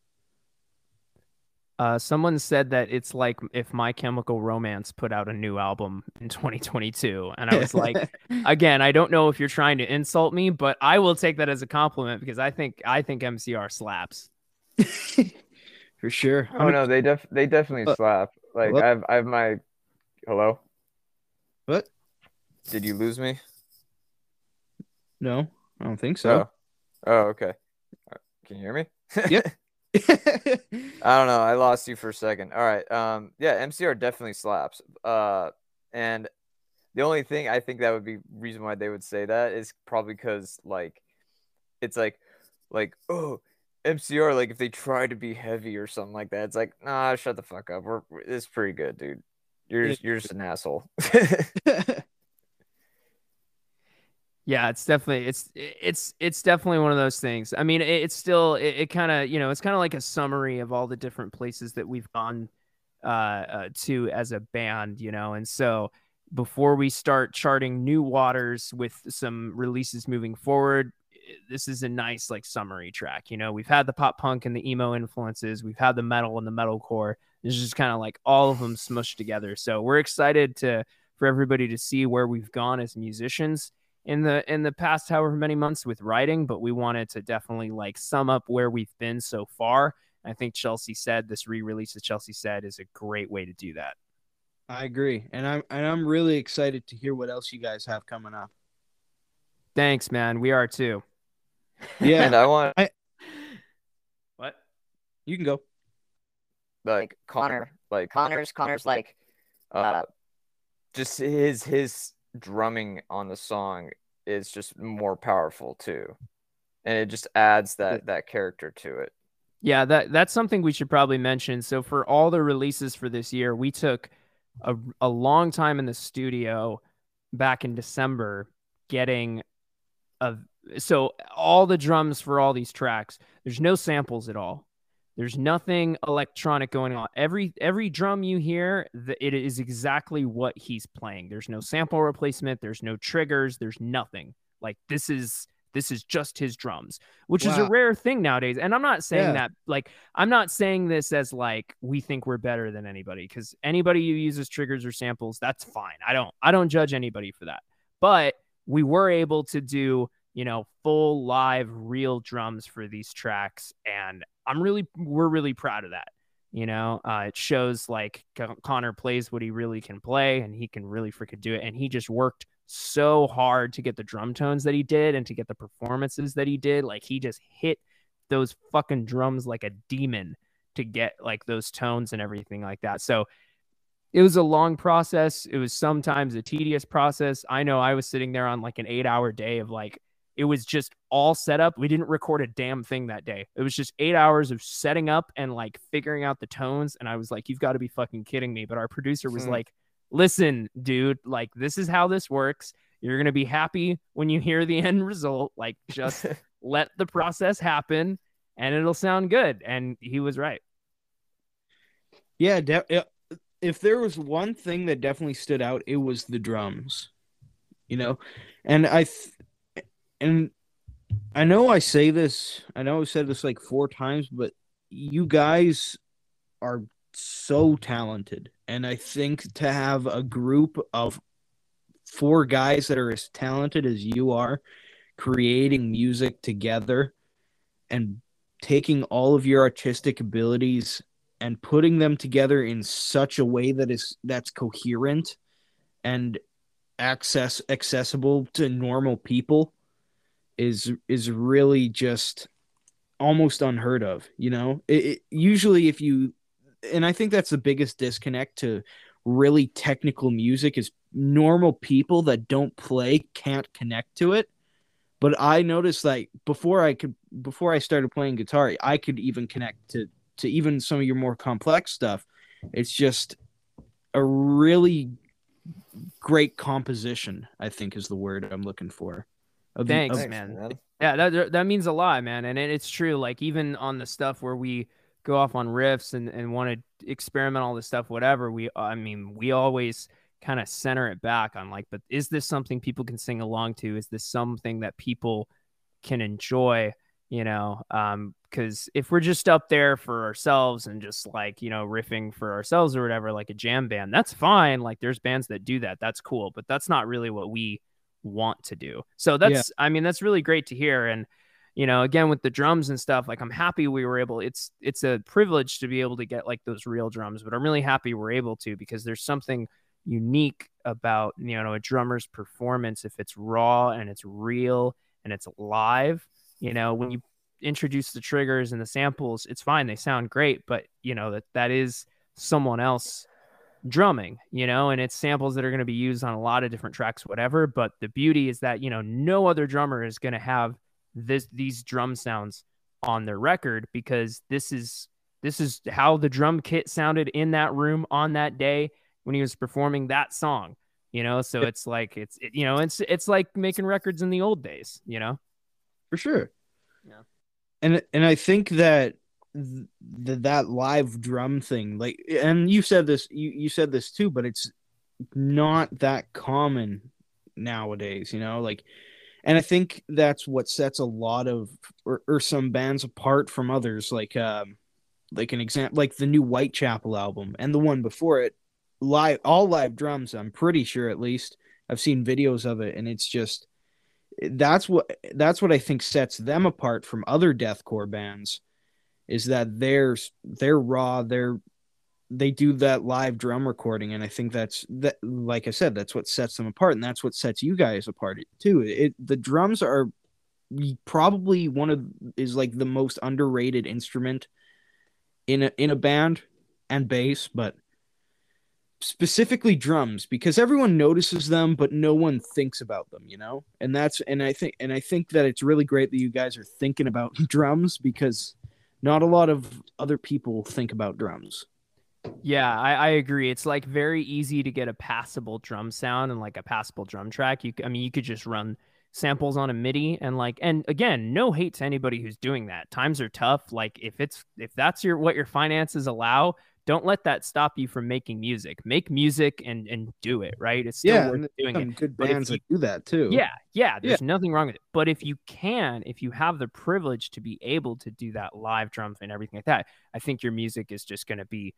Uh, someone said that it's like if My Chemical Romance put out a new album in twenty twenty-two. And I was like, again, I don't know if you're trying to insult me, but I will take that as a compliment because I think I think M C R slaps. For sure. Oh no, they def they definitely uh, slap. Like hello? I have I have my hello. What? Did you lose me? No, I don't think so. Oh, oh okay. Can you hear me? Yep. I don't know. I lost you for a second. All right. Um. Yeah. M C R definitely slaps. Uh. And the only thing I think that would be reason why they would say that is probably because like, it's like, like oh. M C R, like if they try to be heavy or something like that, it's like, nah, shut the fuck up. We're, we're it's pretty good, dude. You're just, you're just an asshole. Yeah, it's definitely it's it's it's definitely one of those things. I mean, it, it's still it, it kind of you know it's kind of like a summary of all the different places that we've gone uh, uh, to as a band, you know. And so before we start charting new waters with some releases moving forward, this is a nice like summary track. You know, we've had the pop punk and the emo influences. We've had the metal and the metalcore. This is just kind of like all of them smushed together. So we're excited to for everybody to see where we've gone as musicians in the in the past however many months with writing. But we wanted to definitely like sum up where we've been so far. I think Chelsea Said, this re-release of Chelsea Said, is a great way to do that. I agree, and I'm and I'm really excited to hear what else you guys have coming up. Thanks, man. We are too. Yeah, and I want I, what you can go. Like Connor, like Connor's Connor's like, uh, just his his drumming on the song is just more powerful too, and it just adds that that character to it. Yeah, that that's something we should probably mention. So for all the releases for this year, we took a a long time in the studio back in December getting a. So all the drums for all these tracks, there's no samples at all. There's nothing electronic going on. Every every drum you hear, the, it is exactly what he's playing. There's no sample replacement. There's no triggers. There's nothing. Like this is this is just his drums, which wow. is a rare thing nowadays. And I'm not saying yeah. that like I'm not saying this as like we think we're better than anybody, because anybody who uses triggers or samples, that's fine. I don't I don't judge anybody for that. But we were able to do, you know, full live real drums for these tracks. And I'm really, we're really proud of that. You know, uh, it shows like Connor plays what he really can play, and he can really freaking do it. And he just worked so hard to get the drum tones that he did and to get the performances that he did. Like he just hit those fucking drums like a demon to get like those tones and everything like that. So it was a long process. It was sometimes a tedious process. I know I was sitting there on like an eight hour day of like it was just all set up. We didn't record a damn thing that day. It was just eight hours of setting up and like figuring out the tones. And I was like, you've got to be fucking kidding me. But our producer was Hmm. like, listen, dude, like this is how this works. You're going to be happy when you hear the end result. Like just let the process happen and it'll sound good. And he was right. Yeah, de- if there was one thing that definitely stood out, it was the drums. You know, and I th- and I know I say this, I know I've said this like four times, but you guys are so talented, and I think to have a group of four guys that are as talented as you are, creating music together and taking all of your artistic abilities and putting them together in such a way that is that's coherent and access accessible to normal people is is really just almost unheard of, you know. It, it, usually if you and I think that's the biggest disconnect to really technical music is normal people that don't play can't connect to it. But I noticed like before I could before I started playing guitar, I could even connect to to even some of your more complex stuff. It's just a really great composition, I think is the word I'm looking for. Of the- Thanks, of- Thanks, man. man. Yeah, that that means a lot, man. And it, it's true. Like even on the stuff where we go off on riffs and, and want to experiment all this stuff, whatever, we I mean, we always kind of center it back on like, but is this something people can sing along to? Is this something that people can enjoy? You know, um, because if we're just up there for ourselves and just like, you know, riffing for ourselves or whatever, like a jam band, that's fine. Like there's bands that do that. That's cool. But that's not really what we want to do. So that's, I mean, that's really great to hear. And, you know, again, with the drums and stuff, like I'm happy we were able, it's, it's a privilege to be able to get like those real drums, but I'm really happy we're able to, because there's something unique about, you know, a drummer's performance. If it's raw and it's real and it's live, you know, when you introduce the triggers and the samples, it's fine. They sound great, but you know, that that is someone else drumming, you know, and it's samples that are going to be used on a lot of different tracks, whatever. But the beauty is that, you know, no other drummer is going to have this, these drum sounds on their record, because this is, this is how the drum kit sounded in that room on that day when he was performing that song, you know? So it's like, it's, it, you know, it's, it's like making records in the old days, you know? for sure. Yeah. And and I think that th- that live drum thing, like, and you said this, you, you said this too, but it's not that common nowadays, you know, like, and I think that's what sets a lot of or, or some bands apart from others, like um like an example, like the new Whitechapel album and the one before it, live, all live drums. I'm pretty sure, at least I've seen videos of it, and it's just that's what that's what I think sets them apart from other deathcore bands, is that they're they're raw, they're they do that live drum recording, and I think that's that. Like I said, that's what sets them apart, and that's what sets you guys apart too. It the drums are probably one of is like the most underrated instrument in a in a band, and bass, but specifically drums, because everyone notices them but no one thinks about them, you know. And that's and I think and I think that it's really great that you guys are thinking about drums, because not a lot of other people think about drums. Yeah, I, I agree. It's like very easy to get a passable drum sound and like a passable drum track. You, c- I mean, you could just run samples on a MIDI and like, and again, no hate to anybody who's doing that. Times are tough. Like if it's, if that's your, what your finances allow, don't let that stop you from making music. Make music and, and do it, right? It's still Yeah, worth and doing some it. good But if bands you- that do that too. Yeah, yeah, there's nothing wrong with it. But if you can, if you have the privilege to be able to do that live drum and everything like that, I think your music is just going to be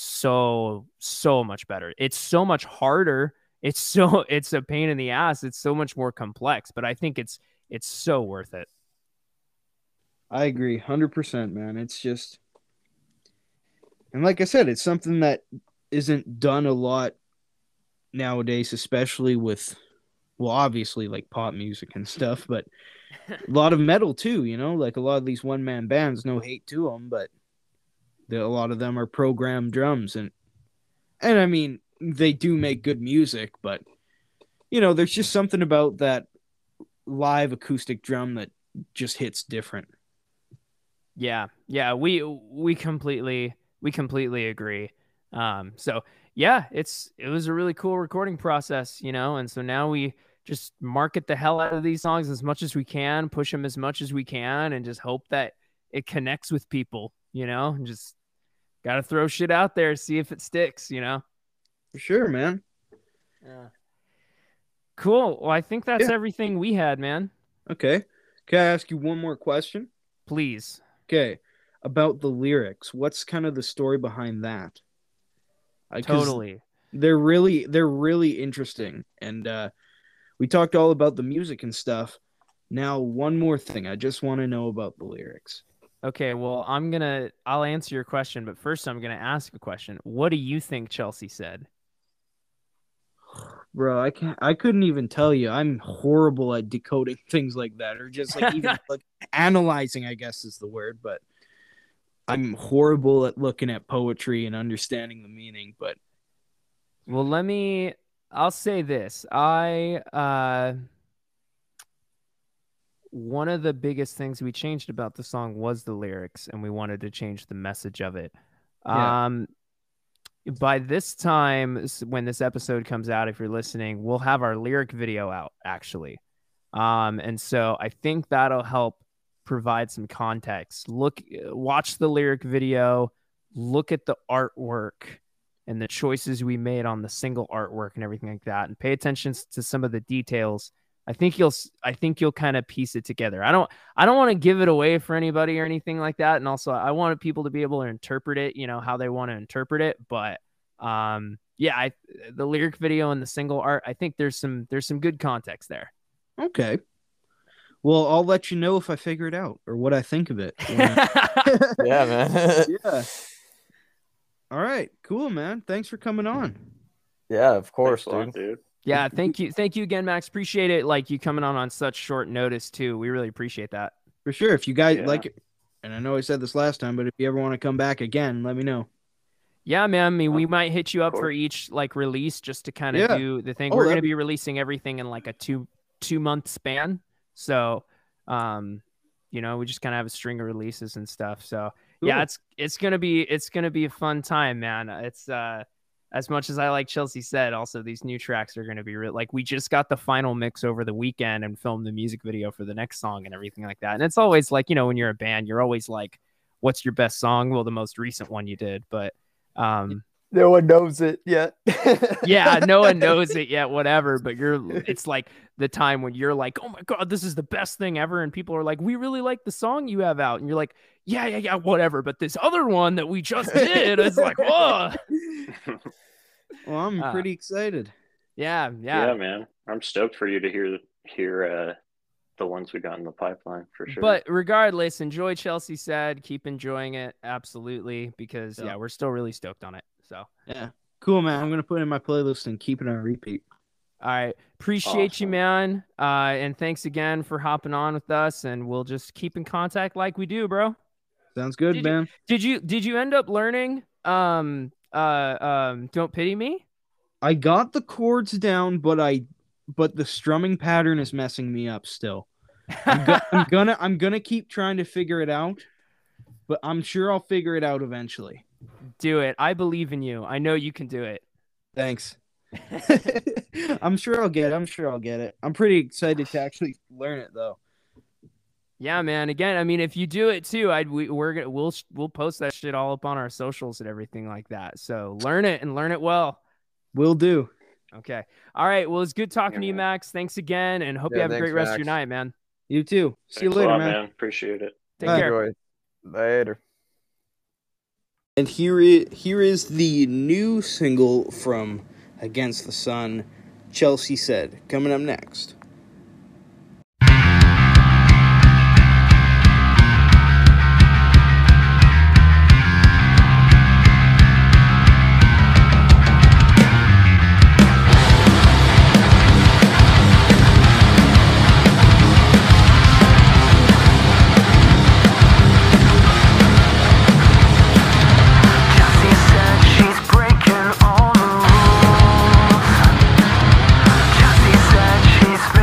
so so much better. It's so much harder. It's so it's a pain in the ass. It's so much more complex, but I think it's it's so worth it. I agree one hundred percent, man. It's just, and like I said, it's something that isn't done a lot nowadays, especially with, well, obviously like pop music and stuff, but a lot of metal too, you know, like a lot of these one man bands, no hate to them, but the, a lot of them are programmed drums, and and I mean they do make good music, but you know there's just something about that live acoustic drum that just hits different. Yeah, yeah, we we completely we completely agree. Um, so yeah, it's it was a really cool recording process, you know, and so now we just market the hell out of these songs as much as we can, push them as much as we can, and just hope that it connects with people, you know, and just gotta throw shit out there, see if it sticks, you know. For sure, man. Yeah. Cool. Well, I think that's Yeah. everything we had, man. Okay. Can I ask you one more question? Please. Okay. About the lyrics, what's kind of the story behind that? Uh, 'cause Totally. They're really they're really interesting, and uh, we talked all about the music and stuff. Now, one more thing, I just want to know about the lyrics. Okay, well, I'm gonna I'll answer your question, but first I'm gonna ask a question. What do you think Chelsea said? Bro, I can't. I couldn't even tell you. I'm horrible at decoding things like that, or just like even like analyzing, I guess is the word. But I'm horrible at looking at poetry and understanding the meaning. But Well, let me I'll say this. I uh one of the biggest things we changed about the song was the lyrics, and we wanted to change the message of it. Yeah. Um by this time, s- when this episode comes out, if you're listening, we'll have our lyric video out actually. Um, and so I think that'll help provide some context. Look, watch the lyric video, look at the artwork and the choices we made on the single artwork and everything like that, and pay attention s- to some of the details. I think you'll, s- I think you'll kind of piece it together. I don't, I don't want to give it away for anybody or anything like that. And also I want people to be able to interpret it, you know, how they want to interpret it. But, um, yeah, I, the lyric video and the single art, I think there's some, there's some good context there. okay. Well, I'll let you know if I figure it out or what I think of it. when I- Yeah, man. yeah. All right. Cool, man. Thanks for coming on. Yeah, of course, Thanks a lot, dude. dude. Yeah, thank you. Thank you again, Max. Appreciate it. Like you coming on on such short notice too. We really appreciate that. For sure. If you guys Yeah. like it, and I know I said this last time, but if you ever want to come back again, let me know. Yeah, man. I mean, we Oh, might hit you up for course. each like release just to kind of Yeah. do the thing. Oh, We're going to that'd be releasing everything in like a two two month span. So, um, you know, we just kind of have a string of releases and stuff. So, yeah, Cool. it's it's gonna be it's gonna be a fun time, man. It's uh, as much as I like Chelsea said, also these new tracks are gonna be real. Like we just got the final mix over the weekend and filmed the music video for the next song and everything like that. And it's always like, you know, when you're a band, you're always like, what's your best song? Well, the most recent one you did, but um. No one knows it yet. Yeah, no one knows it yet, whatever, but you're it's like the time when you're like, oh my god, this is the best thing ever, and people are like, we really like the song you have out, and you're like, yeah, yeah, yeah, whatever, but this other one that we just did is like, whoa. Well, I'm Uh, pretty excited. Yeah, Yeah. yeah. man. I'm stoked for you to hear hear uh, the ones we got in the pipeline for sure. But regardless, enjoy Chelsea said, keep enjoying it, absolutely, because Yeah. yeah, we're still really stoked on it. So Yeah. Cool, man. I'm gonna put it in my playlist and keep it on repeat. all right. Appreciate you, Awesome. man. Uh, and thanks again for hopping on with us, and we'll just keep in contact like we do, bro. Sounds good, Did you- man. Did you did you end up learning um uh um Don't Pity Me? I got the chords down, but I but the strumming pattern is messing me up still. I'm, go- I'm gonna I'm gonna keep trying to figure it out, but I'm sure I'll figure it out eventually. Do it. I believe in you. I know you can do it. Thanks. I'm sure I'll get it. I'm sure I'll get it. I'm pretty excited to actually learn it though. Yeah, man. Again, I mean, if you do it too, I'd we, we're gonna we'll we'll post that shit all up on our socials and everything like that. So learn it and learn it well. Will do. Okay. All right. Well, it's good talking Yeah, to you, man. Thanks. Thanks again, and hope you Yeah, have a thanks, great rest of your Max. night, man. You too. See you Thanks a later, lot, man. Appreciate it. Take Bye. care. Enjoy. Later. And here is, here is the new single from Against the Sun, Chelsea Said, coming up next. She said she's breaking all the rules. She said she's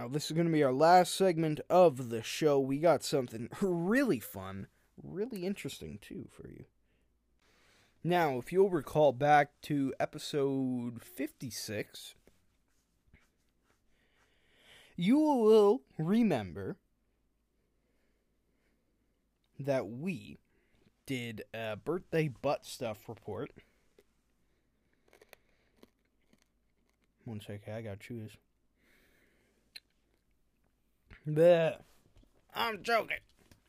Now, this is going to be our last segment of the show. We got something really fun, really interesting, too, for you. Now, if you'll recall back to episode fifty-six, you will remember that we did a birthday butt stuff report. One second, I gotta choose. Bleh. I'm joking.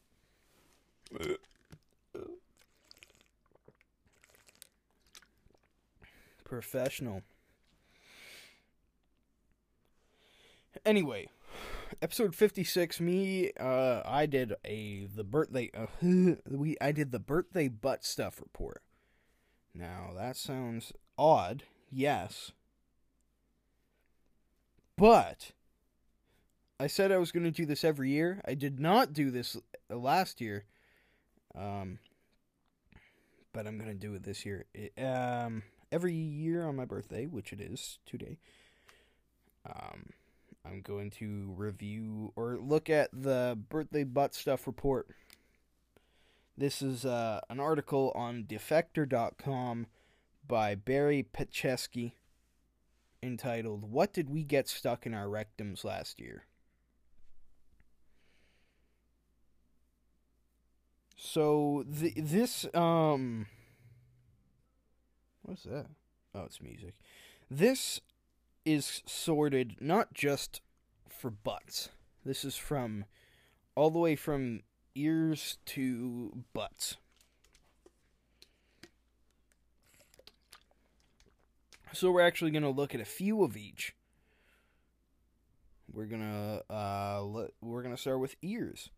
Professional. Anyway, episode fifty-six. Me, uh, I did a the birthday. Uh, we I did the birthday butt stuff report. Now that sounds odd, yes, but I said I was going to do this every year. I did not do this last year, um, but I'm going to do it this year. It, um, every year on my birthday, which it is today, um, I'm going to review or look at the birthday butt stuff report. This is uh, an article on defector dot com by Barry Petchesky entitled, "What Did We Get Stuck in Our Rectums Last Year?" So, the, this, um, what's that? Oh, it's music. This is sorted not just for butts. This is from, all the way from ears to butts. So we're actually going to look at a few of each. We're going to, uh, let, we're going to start with ears.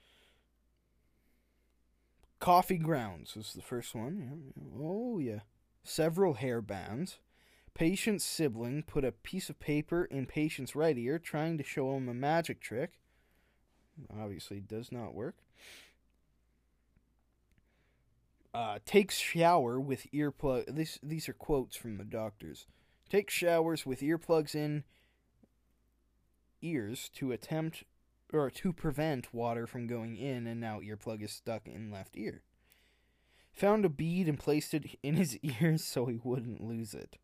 Coffee grounds is the first one. Oh, yeah. Several hair bands. Patient's sibling put a piece of paper in patient's right ear, trying to show him a magic trick. Obviously does not work. Uh, takes shower with earplug. This, these are quotes from the doctors. Takes showers with earplugs in ears to attempt or to prevent water from going in, and now earplug is stuck in left ear. Found a bead and placed it in his ears so he wouldn't lose it.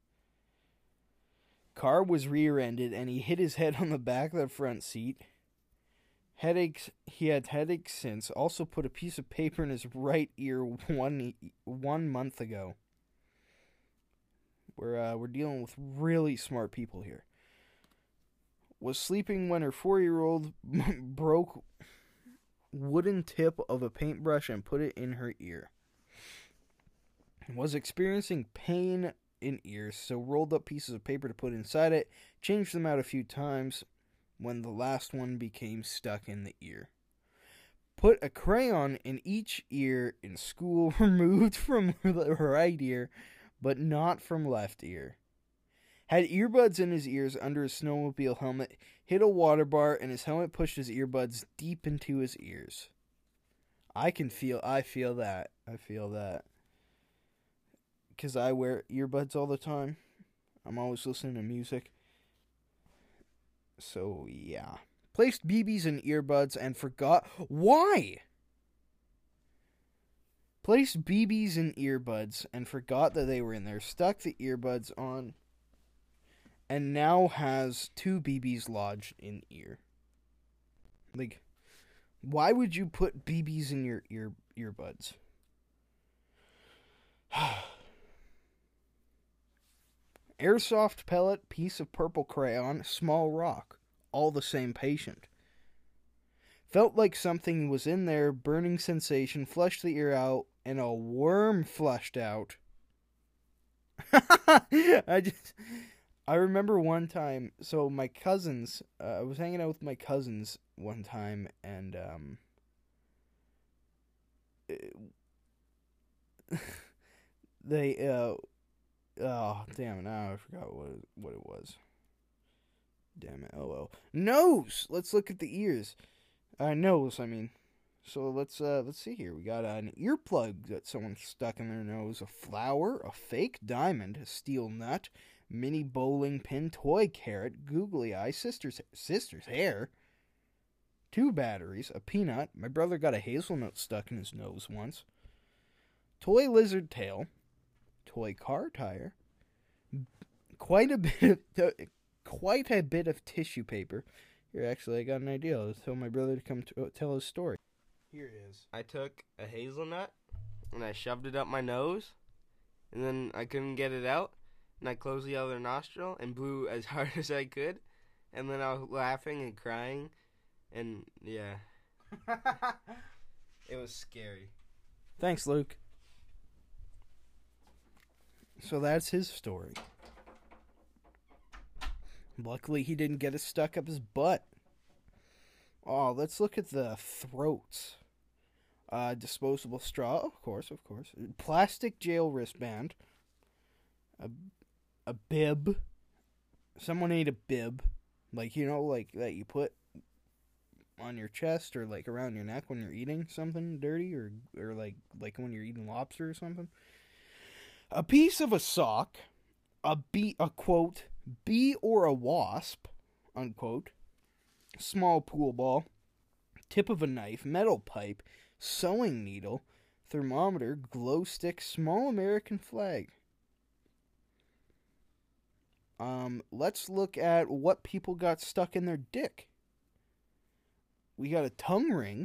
Car was rear-ended and he hit his head on the back of the front seat. Headaches. He had headaches since. Also put a piece of paper in his right ear one one month ago. We're uh, we're dealing with really smart people here. Was sleeping when her four-year-old broke wooden tip of a paintbrush and put it in her ear. Was experiencing pain in ears, so rolled up pieces of paper to put inside it, changed them out a few times when the last one became stuck in the ear. Put a crayon in each ear in school, removed from the right ear, but not from left ear. Had earbuds in his ears under his snowmobile helmet, hit a water bar, and his helmet pushed his earbuds deep into his ears. I can feel, I feel that. I feel that. Because I wear earbuds all the time. I'm always listening to music. So, yeah. Placed B Bs in earbuds and forgot. Why? Placed B Bs in earbuds and forgot that they were in there. Stuck the earbuds on. And now has two B Bs lodged in ear. Like, why would you put B Bs in your ear earbuds? Airsoft pellet, piece of purple crayon, small rock. All the same patient. Felt like something was in there, burning sensation, flushed the ear out, and a worm flushed out. I just... I remember one time, so my cousins, uh, I was hanging out with my cousins one time, and, um, it, they, uh, oh, damn it, now I forgot what it, what it was. Damn it, oh well. Nose! Let's look at the ears. Uh, nose, I mean. So let's, uh, let's see here. We got an earplug that someone stuck in their nose, a flower, a fake diamond, a steel nut, mini bowling pin, toy carrot, googly eye, sister's sister's hair, two batteries, a peanut. My brother got a hazelnut stuck in his nose once. Toy lizard tail, toy car tire, quite a bit of quite a bit of tissue paper. Here, actually, I got an idea. Let's tell my brother to come to, tell his story. Here it is. I took a hazelnut and I shoved it up my nose, and then I couldn't get it out, and I closed the other nostril and blew as hard as I could, and then I was laughing and crying, and yeah. It was scary. Thanks, Luke. So that's his story. Luckily, he didn't get it stuck up his butt. Oh, let's look at the throats. Uh, disposable straw, of course, of course. Plastic jail wristband. A, a bib. Someone ate a bib. Like, you know, like that you put on your chest or like around your neck when you're eating something dirty, or, or like, like when you're eating lobster or something. A piece of a sock. A bee, a quote, bee or a wasp, unquote. Small pool ball. Tip of a knife. Metal pipe. Sewing needle. Thermometer. Glow stick. Small American flag. Um, let's look at what people got stuck in their dick. We got a tongue ring.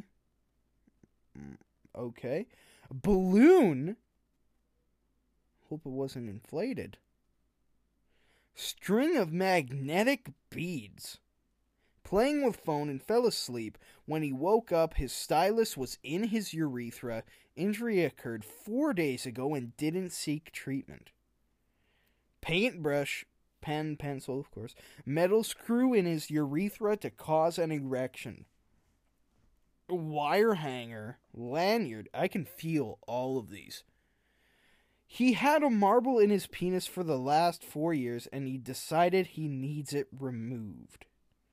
Okay. A balloon. Hope it wasn't inflated. String of magnetic beads. Playing with phone and fell asleep. When he woke up, his stylus was in his urethra. Injury occurred four days ago and didn't seek treatment. Paintbrush, pen, pencil, of course. Metal screw in his urethra to cause an erection. Wire hanger, lanyard. I can feel all of these. He had a marble in his penis for the last four years, and he decided he needs it removed.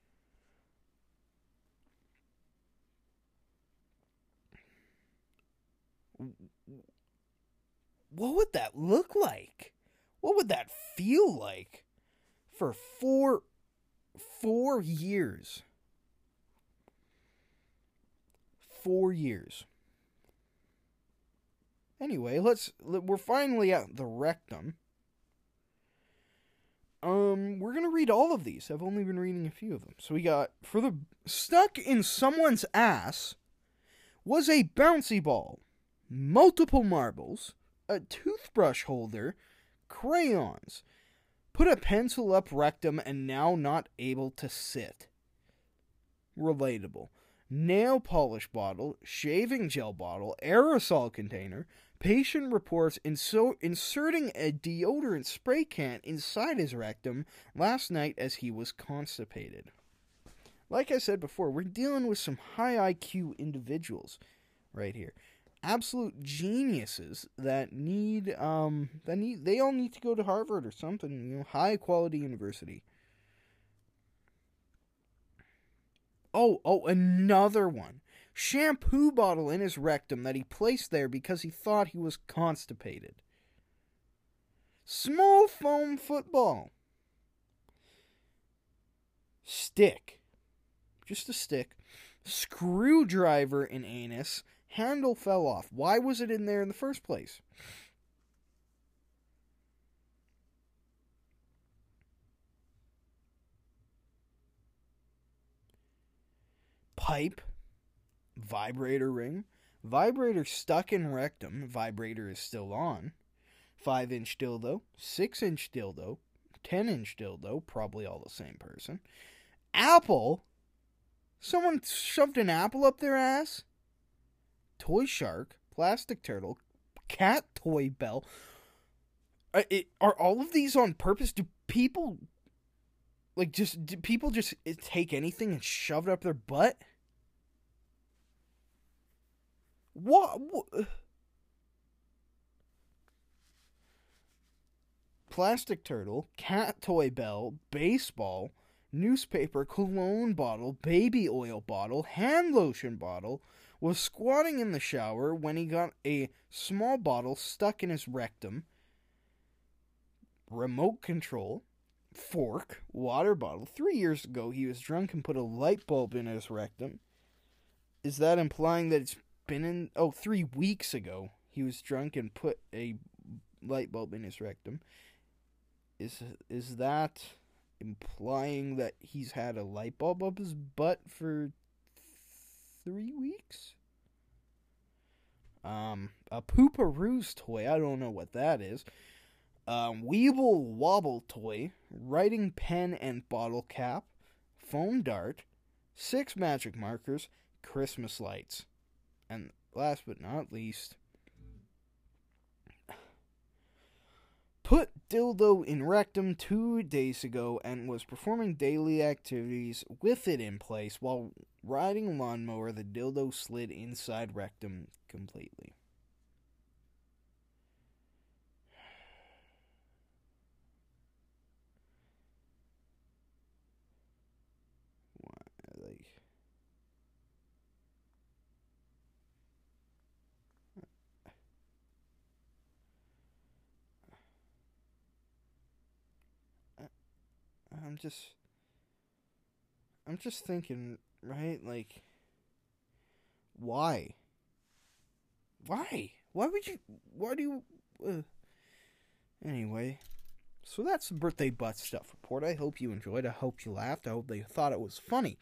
What would that look like? What would that feel like? For four, four years. Four years. Anyway, let's, we're finally at the rectum. Um, we're gonna read all of these. I've only been reading a few of them. So we got, for the, stuck in someone's ass was a bouncy ball, multiple marbles, a toothbrush holder, crayons, put a pencil up rectum and now not able to sit. Relatable. Nail polish bottle, shaving gel bottle, aerosol container, patient reports inso- inserting a deodorant spray can inside his rectum last night as he was constipated. Like I said before, we're dealing with some high I Q individuals right here. Absolute geniuses that need, um, that need, they all need to go to Harvard or something, you know, high quality university. Oh, oh, another one. Shampoo bottle in his rectum that he placed there because he thought he was constipated. Small foam football. Stick. Just a stick. Screwdriver in anus. Handle fell off. Why was it in there in the first place? Pipe, vibrator ring, vibrator stuck in rectum, vibrator is still on, five inch dildo, six inch dildo, ten inch dildo, probably all the same person, apple, someone shoved an apple up their ass, toy shark, plastic turtle, cat toy bell. Are, it, are all of these on purpose? Do people, like, just, do people just take anything and shove it up their butt? What? what? Plastic turtle, cat toy bell, baseball, newspaper, cologne bottle, baby oil bottle, hand lotion bottle, was squatting in the shower when he got a small bottle stuck in his rectum. remote control, fork, water bottle. Three years ago, he was drunk and put a light bulb in his rectum. Is that implying that it's been in... Oh, three weeks ago, he was drunk and put a light bulb in his rectum. Is is that implying that he's had a light bulb up his butt for three weeks? Um, a Pooparoos toy. I don't know what that is. Um, Weeble Wobble toy. Writing pen and bottle cap. Foam dart. Six magic markers. Christmas lights. And last but not least, put dildo in rectum two days ago and was performing daily activities with it in place. While riding a lawnmower, the dildo slid inside rectum completely. Why, like... I'm just, I'm just thinking, right? Like, why? Why? Why would you? Why do you? Uh... Anyway, so that's the birthday butt stuff report. I hope you enjoyed. I hope you laughed. I hope they thought it was funny.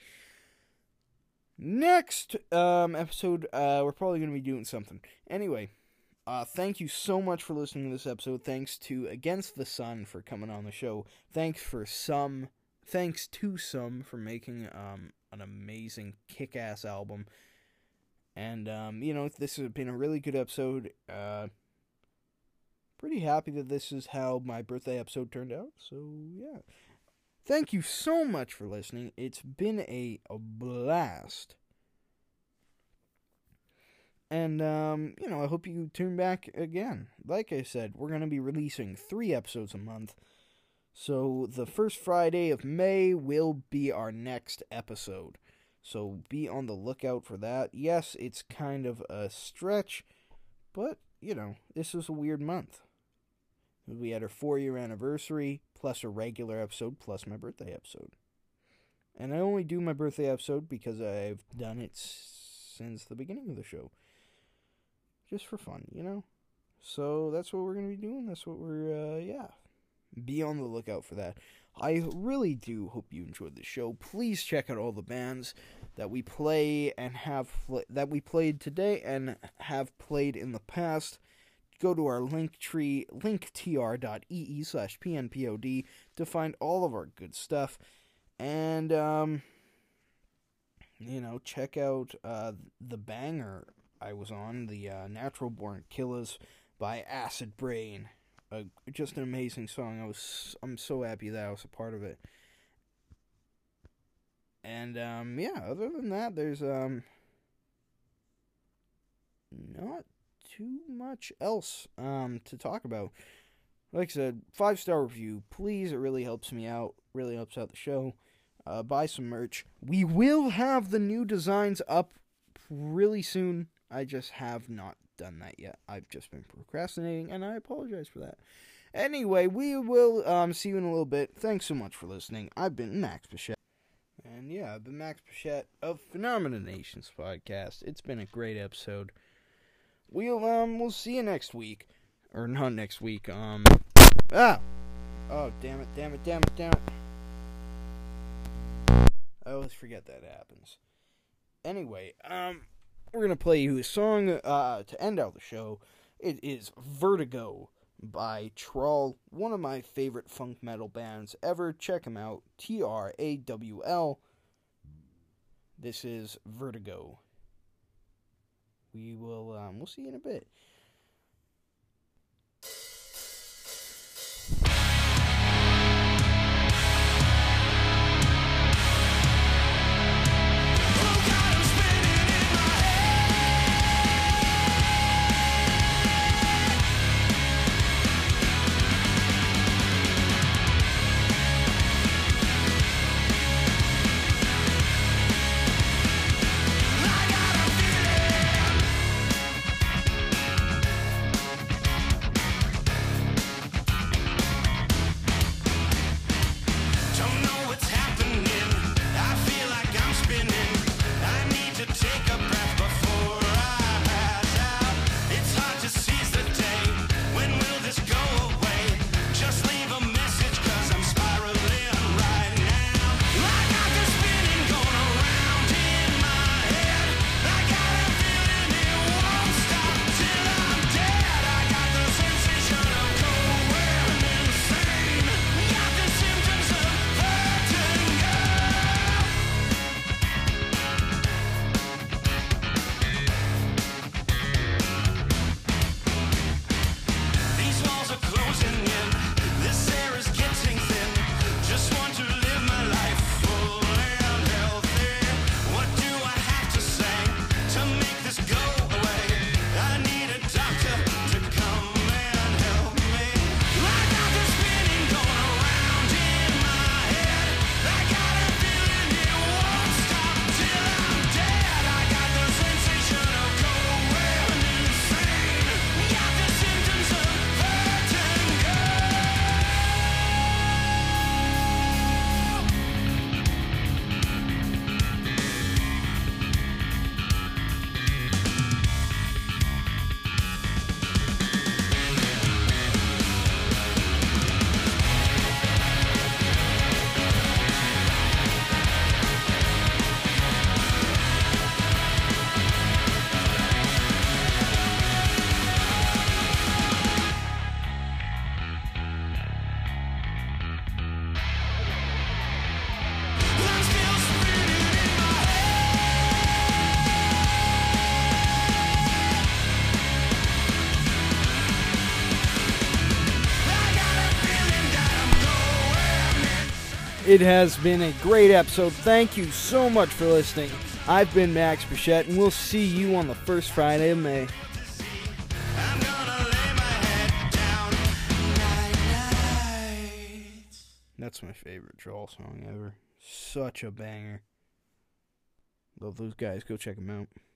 Next um, episode, uh, we're probably going to be doing something. Anyway. Uh, thank you so much for listening to this episode. Thanks to Against the Sun for coming on the show. Thanks for some, thanks to some for making um an amazing kick-ass album. And um, you know, this has been a really good episode. Uh, pretty happy that this is how my birthday episode turned out. So yeah, thank you so much for listening. It's been a, a blast. And, um, you know, I hope you tune back again. Like I said, we're going to be releasing three episodes a month. So the first Friday of May will be our next episode. So be on the lookout for that. Yes, it's kind of a stretch, but, you know, this is a weird month. We had our four-year anniversary, plus a regular episode, plus my birthday episode. And I only do my birthday episode because I've done it since the beginning of the show. Just for fun, you know? So that's what we're going to be doing. That's what we're, uh, yeah. Be on the lookout for that. I really do hope you enjoyed the show. Please check out all the bands that we play and have, pl- that we played today and have played in the past. Go to our link tree, linktr.ee slash pnpod to find all of our good stuff. And, um, you know, check out, uh, the banger I was on, the uh, Natural Born Killers by Acid Brain. Uh, just an amazing song. I was, I'm so happy that I was a part of it. And, um, yeah, other than that, there's, um, not too much else, um, to talk about. Like I said, five-star review, please. It really helps me out, really helps out the show. Uh, buy some merch. We will have the new designs up really soon. I just have not done that yet. I've just been procrastinating, and I apologize for that. Anyway, we will um, see you in a little bit. Thanks so much for listening. I've been Max Pichette. And yeah, I've been Max Pichette of Phenomena Nations Podcast. It's been a great episode. We'll, um, we'll see you next week. Or not next week, um... Ah! Oh, damn it, damn it, damn it, damn it. I always forget that happens. Anyway, um... we're going to play you a song uh, to end out the show. It is Vertigo by Trawl, one of my favorite funk metal bands ever. Check them out, T R A W L. This is Vertigo. We will, um, we'll see you in a bit. I got a feeling It has been a great episode. Thank you so much for listening. I've been Max Bichette, and we'll see you on the first Friday of May. I'm gonna lay my head down. Night, night. That's my favorite Troll song ever. Such a banger. Love those guys. Go check them out.